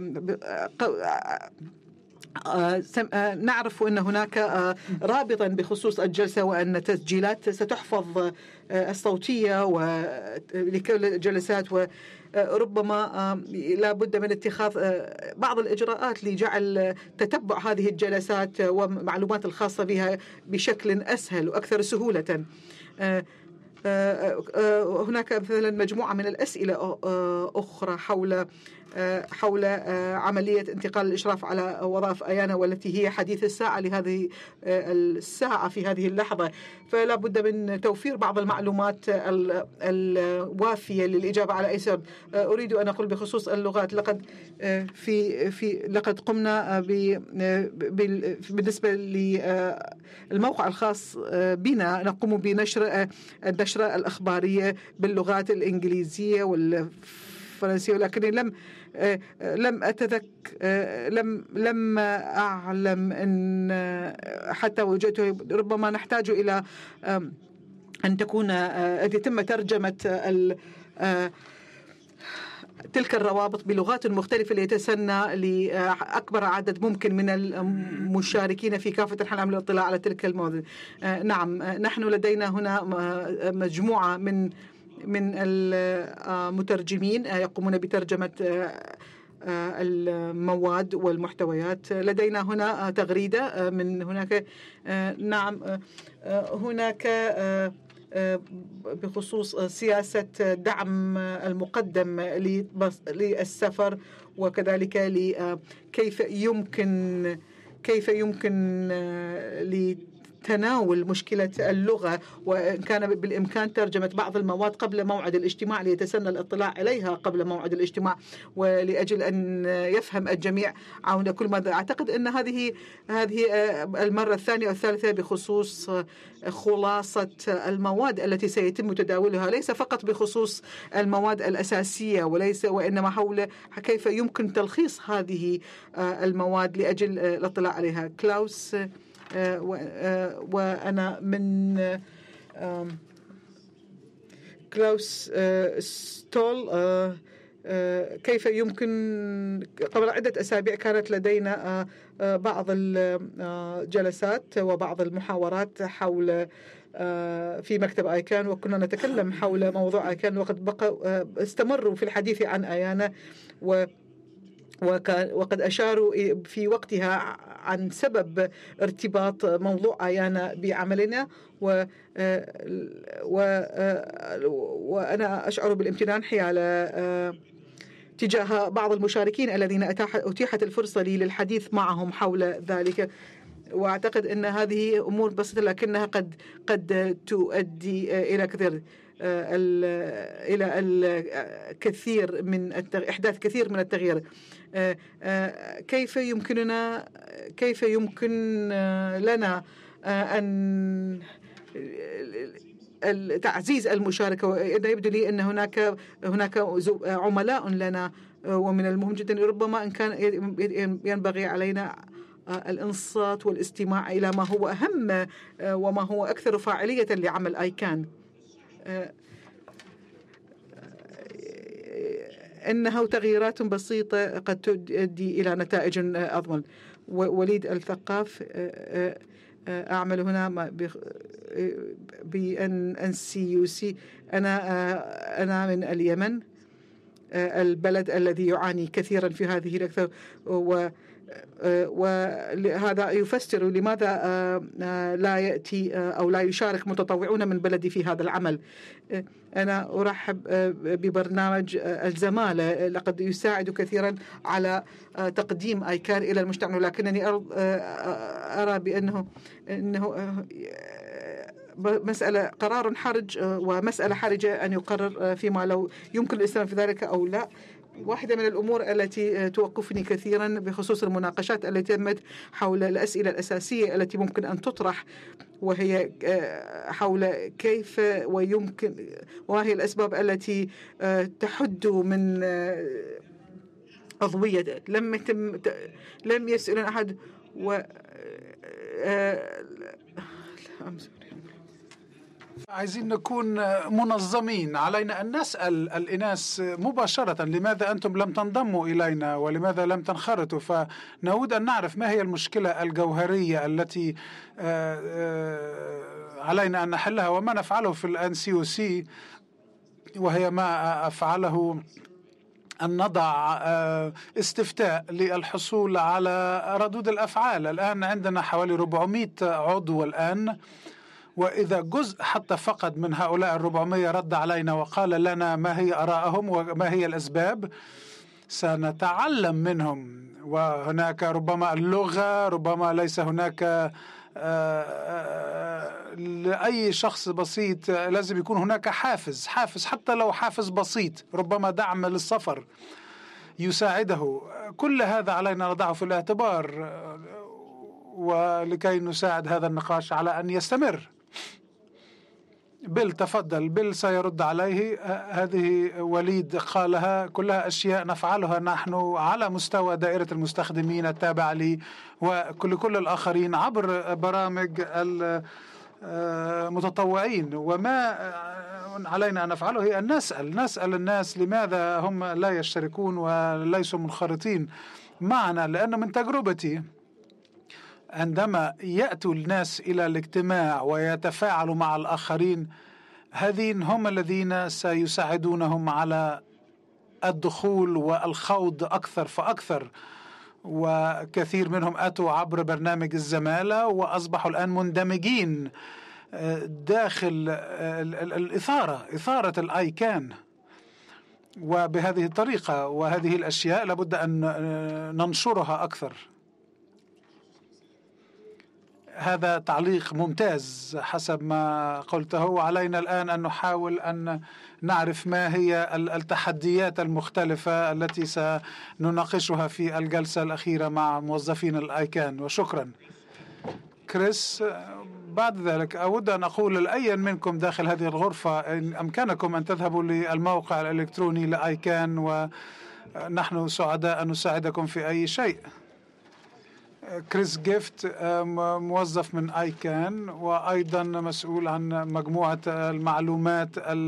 نعرف أن هناك رابطا بخصوص الجلسة، وأن التسجيلات ستحفظ الصوتية ولكل الجلسات، وربما لا بد من اتخاذ بعض الإجراءات لجعل تتبع هذه الجلسات ومعلومات الخاصة بها بشكل أسهل وأكثر سهولة. هناك مثلا مجموعة من الأسئلة أخرى حول حول عملية انتقال الإشراف على وظائف أيانا، والتي هي حديث الساعة لهذه الساعة في هذه اللحظة. فلا بد من توفير بعض المعلومات الوافية للإجابة على أي سؤال. أريد أن أقول بخصوص اللغات، لقد في في لقد قمنا بالنسبة للموقع الخاص بنا نقوم بنشر النشرة الأخبارية باللغات الإنجليزية والفرنسية، ولكني لم لم أتذكر لم لم أعلم أن حتى وجدته ربما نحتاج إلى أن تكون أن يتم ترجمة تلك الروابط بلغات مختلفة ليتسنى لأكبر عدد ممكن من المشاركين في كافة أنحاء الاطلاع على تلك المواضيع. نعم، نحن لدينا هنا مجموعة من من المترجمين يقومون بترجمة المواد والمحتويات. لدينا هنا تغريدة من هناك. نعم، هناك بخصوص سياسة دعم المقدم للسفر، وكذلك كيف يمكن كيف يمكن لتناول مشكلة اللغة، وإن كان بالإمكان ترجمة بعض المواد قبل موعد الاجتماع ليتسنى الاطلاع عليها قبل موعد الاجتماع، ولأجل أن يفهم الجميع عن كل ماذا. أعتقد أن هذه هذه المرة الثانية والثالثة بخصوص خلاصة المواد التي سيتم تداولها، ليس فقط بخصوص المواد الأساسية وليس وإنما حول كيف يمكن تلخيص هذه المواد لأجل الاطلاع عليها. كلاوس، وأنا من كلاوس ستول. كيف يمكن قبل عدة أسابيع كانت لدينا بعض الجلسات وبعض المحاورات حول في مكتب آيكان، وكنا نتكلم حول موضوع آيكان، وقد بقى استمروا في الحديث عن آيانا، و وقد أشاروا في وقتها عن سبب ارتباط موضوع آيانا بعملنا، و وأنا أشعر بالامتنان حيال تجاه بعض المشاركين الذين أتيحت الفرصة لي للحديث معهم حول ذلك. وأعتقد أن هذه أمور بسيطة لكنها قد قد تؤدي إلى كثير إلى الكثير من إحداث كثير من التغيير. كيف يمكننا كيف يمكن لنا أن تعزيز المشاركة؟ وإذا يبدو لي أن هناك هناك عملاء لنا، ومن المهم جدا ربما إن كان ينبغي علينا الإنصات والاستماع إلى ما هو أهم وما هو أكثر فاعلية لعمل آيكان. إنها تغييرات بسيطة قد تؤدي إلى نتائج أضمن. وليد الثقاف، أعمل هنا بأن سي يو سي. أنا أنا من اليمن، البلد الذي يعاني كثيرا في هذه الأكثر، و وهذا يفسر لماذا لا يأتي أو لا يشارك متطوعون من بلدي في هذا العمل. أنا أرحب ببرنامج الزمالة، لقد يساعد كثيرا على تقديم آيكان إلى المجتمع، لكنني أرى بأنه أنه مسألة قرار حرج ومسألة حرجة أن يقرر فيما لو يمكن الاستماع في ذلك أو لا. واحدة من الأمور التي توقفني كثيرا بخصوص المناقشات التي تمت حول الأسئلة الأساسية التي ممكن أن تطرح، وهي حول كيف ويمكن وما هي الأسباب التي تحد من عضوية. لم يتم لم يسأل أحد و عايزين نكون منظمين. علينا أن نسأل الإناس مباشرة لماذا أنتم لم تنضموا إلينا ولماذا لم تنخرطوا، فنود أن نعرف ما هي المشكلة الجوهرية التي علينا أن نحلها وما نفعله في الان سي او سي، وهي ما أفعله أن نضع استفتاء للحصول على ردود الأفعال. الآن عندنا حوالي أربعمائة عضو الآن، وإذا جزء حتى فقط من هؤلاء الربعمية رد علينا وقال لنا ما هي آراءهم وما هي الأسباب، سنتعلم منهم. وهناك ربما اللغة، ربما ليس هناك لأي شخص بسيط لازم يكون هناك حافز حافز حتى لو حافز بسيط، ربما دعم للسفر يساعده. كل هذا علينا نضعه في الاعتبار ولكي نساعد هذا النقاش على أن يستمر. بيل تفضل. بيل سيرد عليه. هذه وليد قالها كلها أشياء نفعلها نحن على مستوى دائرة المستخدمين التابعة لي وكل كل الآخرين عبر برامج المتطوعين. وما علينا أن نفعله هي أن نسأل نسأل الناس لماذا هم لا يشتركون وليسوا منخرطين معنا. لأنه من تجربتي عندما يأتوا الناس إلى الاجتماع ويتفاعلوا مع الآخرين، هذين هم الذين سيساعدونهم على الدخول والخوض أكثر فأكثر. وكثير منهم أتوا عبر برنامج الزمالة وأصبحوا الآن مندمجين داخل الإثارة إثارة الآيكان. وبهذه الطريقة وهذه الأشياء لابد أن ننشرها أكثر. هذا تعليق ممتاز حسب ما قلته. وعلينا الآن أن نحاول أن نعرف ما هي التحديات المختلفة التي سنناقشها في الجلسة الأخيرة مع موظفين الآيكان. وشكرا كريس. بعد ذلك أود أن أقول لأي منكم داخل هذه الغرفة إن أمكنكم أن تذهبوا للموقع الإلكتروني لآيكان ونحن سعداء أن نساعدكم في أي شيء. كريس جيفت موظف من آيكان وأيضا مسؤول عن مجموعة المعلومات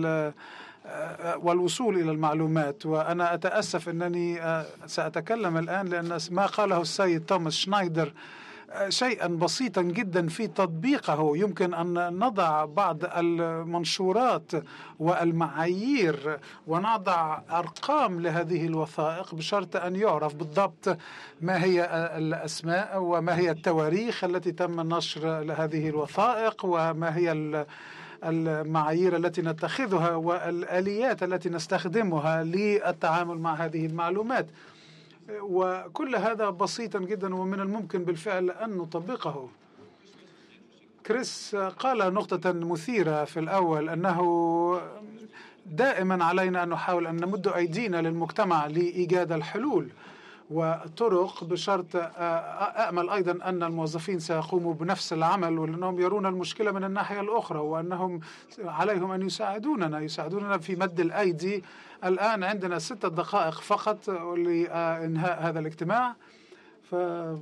والوصول إلى المعلومات. وأنا أتأسف أنني سأتكلم الآن لأن ما قاله السيد توماس شنايدر شيئا بسيطا جدا في تطبيقه. يمكن أن نضع بعض المنشورات والمعايير ونضع أرقام لهذه الوثائق بشرط أن يعرف بالضبط ما هي الأسماء وما هي التواريخ التي تم نشر لهذه الوثائق وما هي المعايير التي نتخذها والآليات التي نستخدمها للتعامل مع هذه المعلومات. وكل هذا بسيطا جدا ومن الممكن بالفعل أن نطبقه. كريس قال نقطة مثيرة في الأول أنه دائما علينا أن نحاول أن نمد أيدينا للمجتمع لإيجاد الحلول وطرق بشرط أأمل أيضا أن الموظفين سيقوموا بنفس العمل ولأنهم يرون المشكلة من الناحية الأخرى وأنهم عليهم أن يساعدوننا يساعدوننا في مد الأيدي. الآن عندنا ستة دقائق فقط لإنهاء هذا الاجتماع. فأنا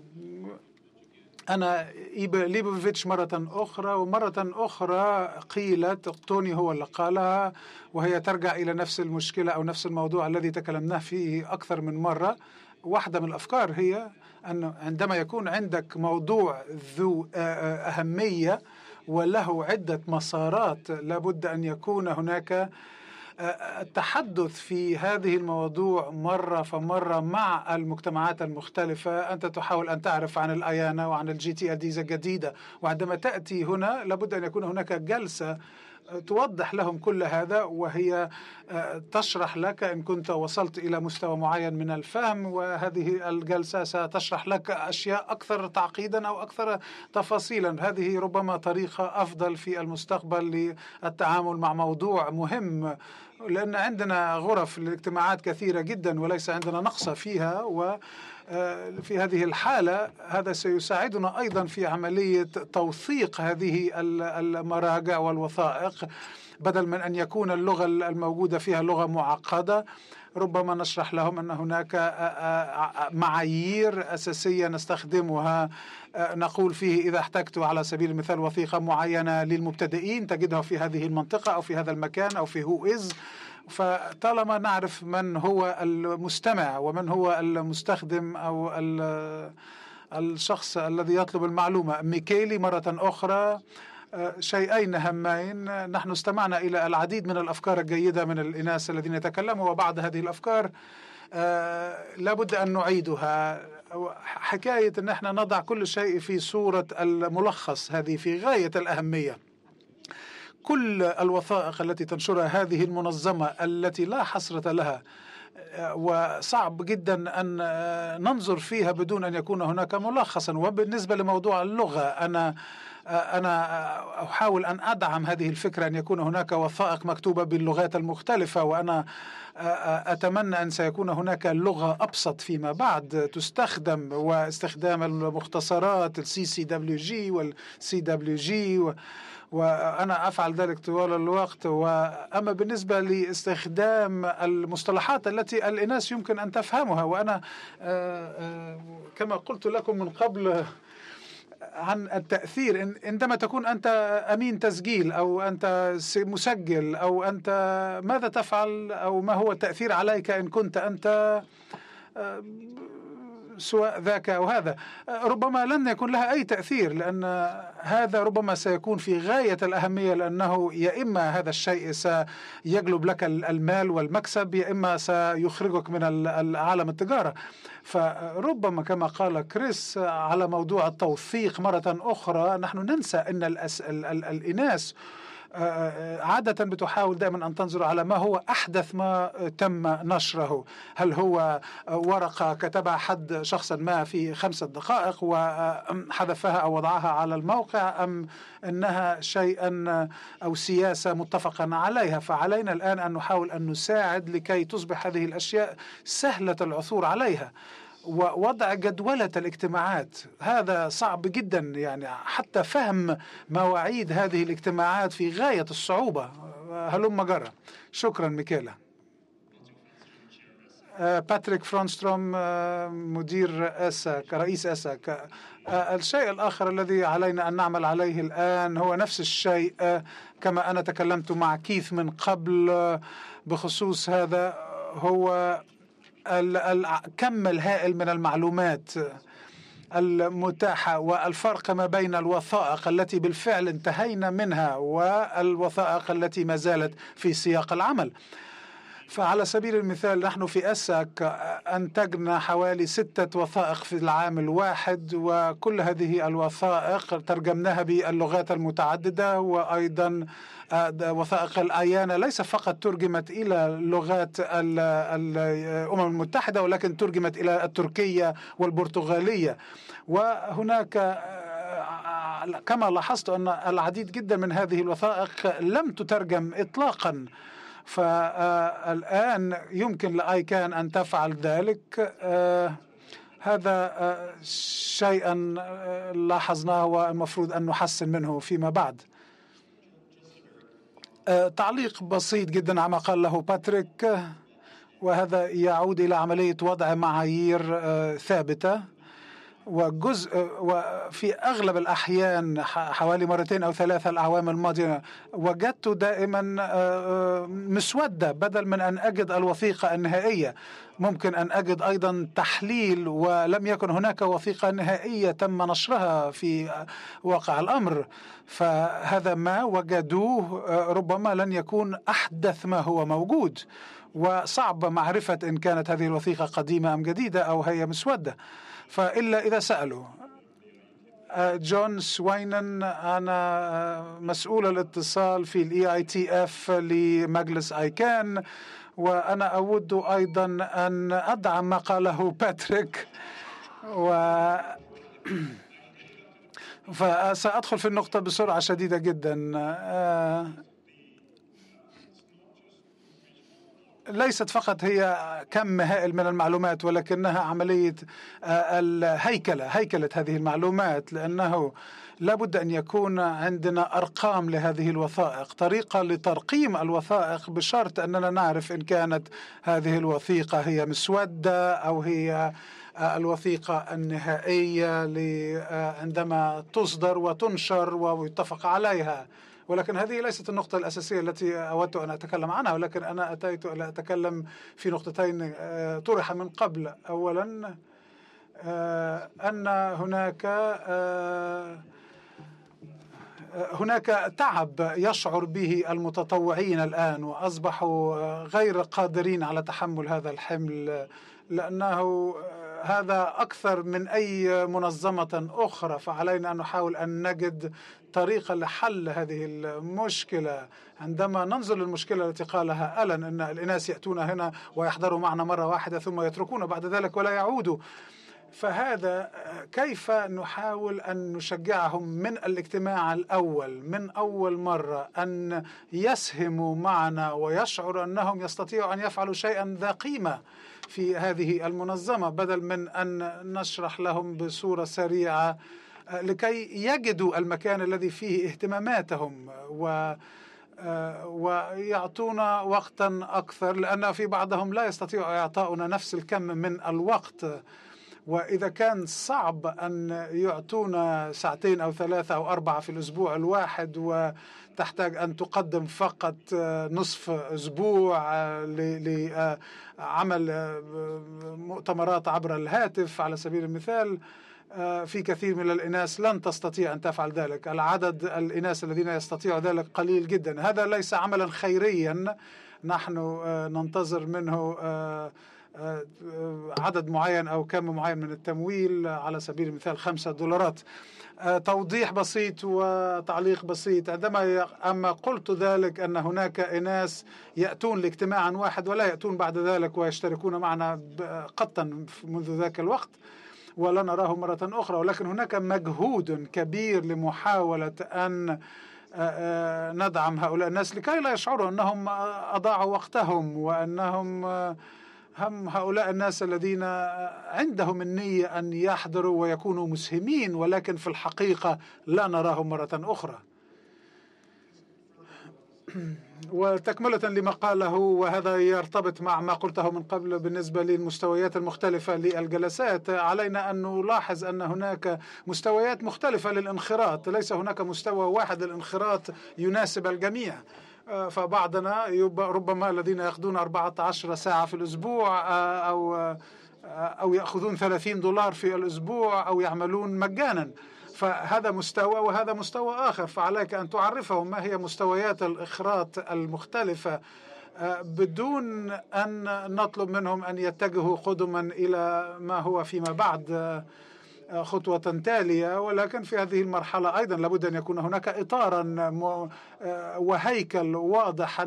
ليبوفيتش مرة أخرى ومرة أخرى قيلت توني هو اللي قالها وهي ترجع إلى نفس المشكلة أو نفس الموضوع الذي تكلمناه فيه أكثر من مرة. واحدة من الأفكار هي أن عندما يكون عندك موضوع ذو أهمية وله عدة مسارات لابد أن يكون هناك التحدث في هذه الموضوع مرة فمرة مع المجتمعات المختلفة. أنت تحاول أن تعرف عن الأيانا وعن الجي تي أديزة الجديدة وعندما تأتي هنا لابد أن يكون هناك جلسة توضح لهم كل هذا وهي تشرح لك إن كنت وصلت إلى مستوى معين من الفهم. وهذه الجلسة ستشرح لك أشياء أكثر تعقيدا أو أكثر تفاصيلا. هذه ربما طريقة أفضل في المستقبل للتعامل مع موضوع مهم لأن عندنا غرف الاجتماعات كثيرة جدا وليس عندنا نقص فيها. و في هذه الحالة هذا سيساعدنا أيضا في عملية توثيق هذه المراجع والوثائق بدل من أن يكون اللغة الموجودة فيها لغة معقدة. ربما نشرح لهم أن هناك معايير أساسية نستخدمها. نقول فيه إذا احتجت على سبيل المثال وثيقة معينة للمبتدئين تجدها في هذه المنطقة أو في هذا المكان أو في هو إز. فطالما نعرف من هو المستمع ومن هو المستخدم أو الشخص الذي يطلب المعلومة. ميكيلي مرة أخرى شيئين هامين. نحن استمعنا إلى العديد من الأفكار الجيدة من الإناس الذين يتكلموا وبعض هذه الأفكار لابد أن نعيدها. حكاية أن احنا نضع كل شيء في صورة الملخص هذه في غاية الأهمية. كل الوثائق التي تنشرها هذه المنظمة التي لا حصرة لها، وصعب جدا أن ننظر فيها بدون أن يكون هناك ملخصا. وبالنسبة لموضوع اللغة، أنا أنا أحاول أن أدعم هذه الفكرة أن يكون هناك وثائق مكتوبة باللغات المختلفة، وأنا أتمنى أن سيكون هناك لغة أبسط فيما بعد تستخدم، واستخدام المختصرات السي سي دبليو جي والسي دبليو جي، وأنا أفعل ذلك طوال الوقت. وأما بالنسبة لاستخدام المصطلحات التي الناس يمكن أن تفهمها، وأنا كما قلت لكم من قبل عن التأثير، عندما تكون أنت أمين تسجيل أو أنت مسجل أو أنت ماذا تفعل أو ما هو التأثير عليك إن كنت أنت سواء ذاك أو هذا، ربما لن يكون لها أي تأثير، لأن هذا ربما سيكون في غاية الأهمية، لأنه يا إما هذا الشيء سيجلب لك المال والمكسب، يا إما سيخرجك من عالم التجارة. فربما كما قال كريس على موضوع التوثيق مرة أخرى، نحن ننسى أن الإناث عادة بتحاول دائما أن تنظر على ما هو أحدث ما تم نشره. هل هو ورقة كتبها حد شخصا ما في خمسة دقائق وحذفها أو وضعها على الموقع، أم أنها شيئا أو سياسة متفقا عليها؟ فعلينا الآن أن نحاول أن نساعد لكي تصبح هذه الأشياء سهلة العثور عليها. ووضع جدولة الاجتماعات هذا صعب جدا، يعني حتى فهم مواعيد هذه الاجتماعات في غاية الصعوبة. هلم جرى. شكرا ميكيلا. باتريك فرانستروم مدير أساك، رئيس أساك. الشيء الآخر الذي علينا أن نعمل عليه الآن هو نفس الشيء كما أنا تكلمت مع كيث من قبل بخصوص هذا، هو الكم الهائل من المعلومات المتاحة والفرق ما بين الوثائق التي بالفعل انتهينا منها والوثائق التي ما زالت في سياق العمل. فعلى سبيل المثال نحن في أساك أنتجنا حوالي ستة وثائق في العام الواحد، وكل هذه الوثائق ترجمناها باللغات المتعددة، وأيضا وثائق الأيانة ليس فقط ترجمت إلى لغات الأمم المتحدة، ولكن ترجمت إلى التركية والبرتغالية. وهناك كما لاحظت أن العديد جدا من هذه الوثائق لم تترجم إطلاقا، فالآن يمكن لآيكان أن تفعل ذلك. هذا شيئا لاحظناه والمفروض أن نحسن منه فيما بعد. تعليق بسيط جدا على ما قال له باتريك، وهذا يعود إلى عملية وضع معايير ثابتة، وجزء وفي أغلب الأحيان حوالي مرتين أو ثلاثة الأعوام الماضية وجدت دائما مسودة بدل من أن أجد الوثيقة النهائية. ممكن أن أجد أيضا تحليل ولم يكن هناك وثيقة نهائية تم نشرها في واقع الأمر، فهذا ما وجدوه ربما لن يكون أحدث ما هو موجود، وصعب معرفة إن كانت هذه الوثيقة قديمة أم جديدة أو هي مسودة. فإلا إذا سألوا. جون سوينن، أنا مسؤول الاتصال في الاي اي تي اف لمجلس ايكان، وأنا أود أيضا أن أدعم ما قاله باتريك، و فسأدخل في النقطة بسرعة شديدة جدا. ليست فقط هي كم هائل من المعلومات، ولكنها عملية الهيكلة، هيكلة هذه المعلومات، لأنه لابد أن يكون عندنا أرقام لهذه الوثائق، طريقة لترقيم الوثائق بشرط أننا نعرف إن كانت هذه الوثيقة هي مسودة أو هي الوثيقة النهائية عندما تصدر وتنشر ويتفق عليها. ولكن هذه ليست النقطة الأساسية التي أودت أن أتكلم عنها، ولكن أنا أتيت إلى أتكلم في نقطتين طرح من قبل. أولا أن هناك هناك تعب يشعر به المتطوعين الآن، وأصبحوا غير قادرين على تحمل هذا الحمل، لأنه هذا أكثر من أي منظمة أخرى، فعلينا أن نحاول أن نجد طريقة لحل هذه المشكلة. عندما ننظر للمشكلة التي قالها ألن أن الإناث يأتون هنا ويحضروا معنا مرة واحدة ثم يتركون بعد ذلك ولا يعودوا، فهذا كيف نحاول أن نشجعهم من الاجتماع الأول من أول مرة أن يسهموا معنا ويشعروا أنهم يستطيعوا أن يفعلوا شيئا ذا قيمة في هذه المنظمة، بدل من أن نشرح لهم بصورة سريعة لكي يجدوا المكان الذي فيه اهتماماتهم و ويعطونا وقتا أكثر، لأن في بعضهم لا يستطيع إعطاؤنا نفس الكم من الوقت. وإذا كان صعب أن يعطونا ساعتين أو ثلاثة أو أربعة في الأسبوع الواحد، وتحتاج أن تقدم فقط نصف أسبوع لعمل مؤتمرات عبر الهاتف على سبيل المثال، في كثير من الإناث لن تستطيع أن تفعل ذلك. العدد الإناث الذين يستطيعوا ذلك قليل جدا. هذا ليس عملا خيريا نحن ننتظر منه عدد معين أو كم معين من التمويل، على سبيل المثال خمسة دولارات. توضيح بسيط وتعليق بسيط. عندما أما قلت ذلك أن هناك إناث يأتون لاجتماع واحد ولا يأتون بعد ذلك ويشتركون معنا قطا منذ ذاك الوقت ولا نراه مرة أخرى، ولكن هناك مجهود كبير لمحاولة أن ندعم هؤلاء الناس لكي لا يشعروا أنهم أضاعوا وقتهم، وأنهم هم هؤلاء الناس الذين عندهم النية أن يحضروا ويكونوا مسهمين، ولكن في الحقيقة لا نراهم مرة أخرى. وتكملة لما قاله، وهذا يرتبط مع ما قلته من قبل بالنسبة للمستويات المختلفة للجلسات، علينا أن نلاحظ أن هناك مستويات مختلفة للانخراط، ليس هناك مستوى واحد للانخراط يناسب الجميع. فبعضنا ربما الذين يأخذون أربعة عشر ساعة في الأسبوع أو أو يأخذون ثلاثين دولار في الأسبوع أو يعملون مجانا، فهذا مستوى وهذا مستوى آخر. فعليك أن تعرفهم ما هي مستويات الإخراط المختلفة بدون أن نطلب منهم أن يتجهوا قدما إلى ما هو فيما بعد خطوة تالية. ولكن في هذه المرحلة أيضا لابد أن يكون هناك إطارا وهيكل واضحا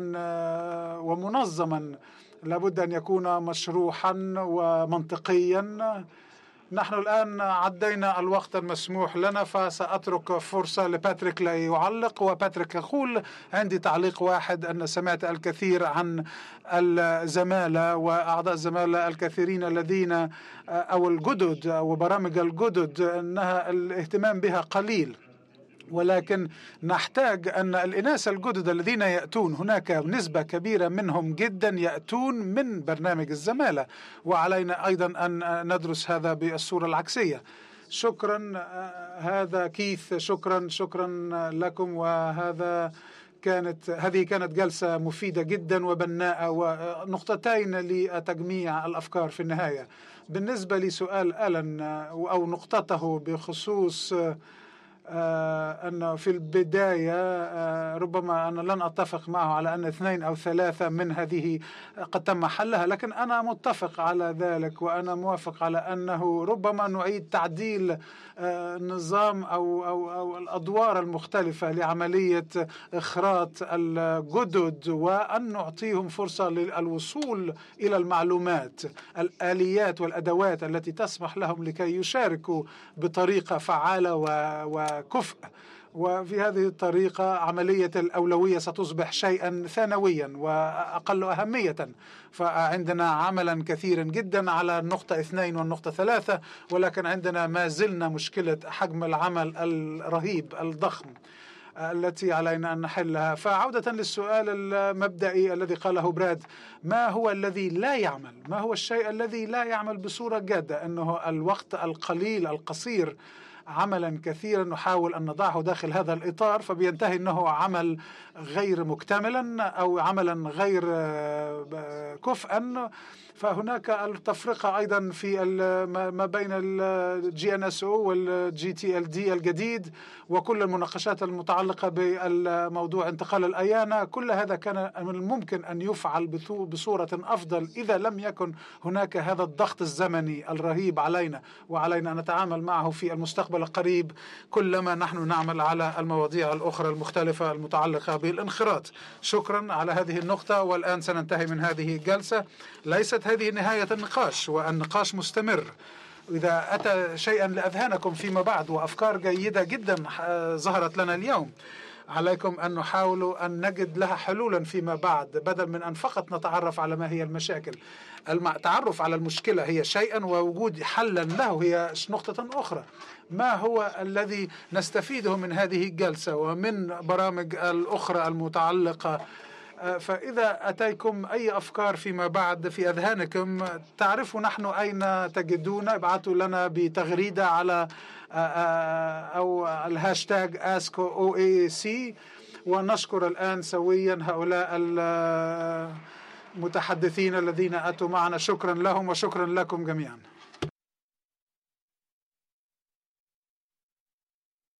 ومنظما، لابد أن يكون مشروحا ومنطقيا. نحن الآن عدينا الوقت المسموح لنا، فسأترك فرصة لباتريك ليعلق. وباتريك يقول: عندي تعليق واحد، أن سمعت الكثير عن الزمالة وأعضاء الزمالة الكثيرين الذين أو الجدد وبرامج الجدد أنها الاهتمام بها قليل، ولكن نحتاج أن الإناث الجدد الذين يأتون، هناك نسبة كبيرة منهم جدا يأتون من برنامج الزمالة، وعلينا أيضا أن ندرس هذا بالصورة العكسية. شكرا. هذا كيث. شكرا شكرا لكم. وهذا كانت هذه كانت جلسة مفيدة جدا وبناءة، ونقطتين لتجميع الأفكار في النهاية. بالنسبة لسؤال ألن أو نقطته بخصوص آه أنه في البداية آه ربما أنا لن أتفق معه على أن اثنين أو ثلاثة من هذه قد تم حلها، لكن أنا متفق على ذلك، وأنا موافق على أنه ربما نعيد تعديل آه نظام أو, أو, أو الأدوار المختلفة لعملية إخراط الجدد، وأن نعطيهم فرصة للوصول إلى المعلومات، الآليات والأدوات التي تسمح لهم لكي يشاركوا بطريقة فعالة و, و كفء. وفي هذه الطريقة عملية الأولوية ستصبح شيئا ثانويا وأقل أهمية. فعندنا عملا كثيرا جدا على النقطة اثنين والنقطة ثلاثة، ولكن عندنا ما زلنا مشكلة حجم العمل الرهيب الضخم التي علينا أن نحلها. فعودة للسؤال المبدئي الذي قاله براد: ما هو الذي لا يعمل؟ ما هو الشيء الذي لا يعمل بصورة جادة؟ أنه الوقت القليل القصير عملا كثيرا نحاول أن نضعه داخل هذا الإطار، فبينتهي أنه عمل غير مكتملا أو عملا غير كفءا. فهناك التفرقة أيضا في ما بين الجي ان اس او والجي تي ال دي الجديد وكل المناقشات المتعلقة بالموضوع انتقال الأيانة. كل هذا كان من الممكن أن يفعل بصورة أفضل إذا لم يكن هناك هذا الضغط الزمني الرهيب علينا، وعلينا أن نتعامل معه في المستقبل القريب كلما نحن نعمل على المواضيع الأخرى المختلفة المتعلقة بالانخراط. شكرا على هذه النقطة، والآن سننتهي من هذه الجلسة. ليست هذه نهاية النقاش، والنقاش مستمر. إذا أتى شيئا لأذهانكم فيما بعد وأفكار جيدة جدا ظهرت لنا اليوم، عليكم أن نحاول أن نجد لها حلولا فيما بعد، بدل من أن فقط نتعرف على ما هي المشاكل. التعرف على المشكلة هي شيئا، ووجود حلا له هي نقطة أخرى. ما هو الذي نستفيده من هذه الجلسة ومن برامج الأخرى المتعلقة؟ فإذا أتيكم أي أفكار فيما بعد في أذهانكم، تعرفوا نحن أين تجدون. ابعثوا لنا بتغريدة على أو الهاشتاج آسك أو إيه سي. ونشكر الآن سويا هؤلاء المتحدثين الذين أتوا معنا. شكرا لهم وشكرا لكم جميعا.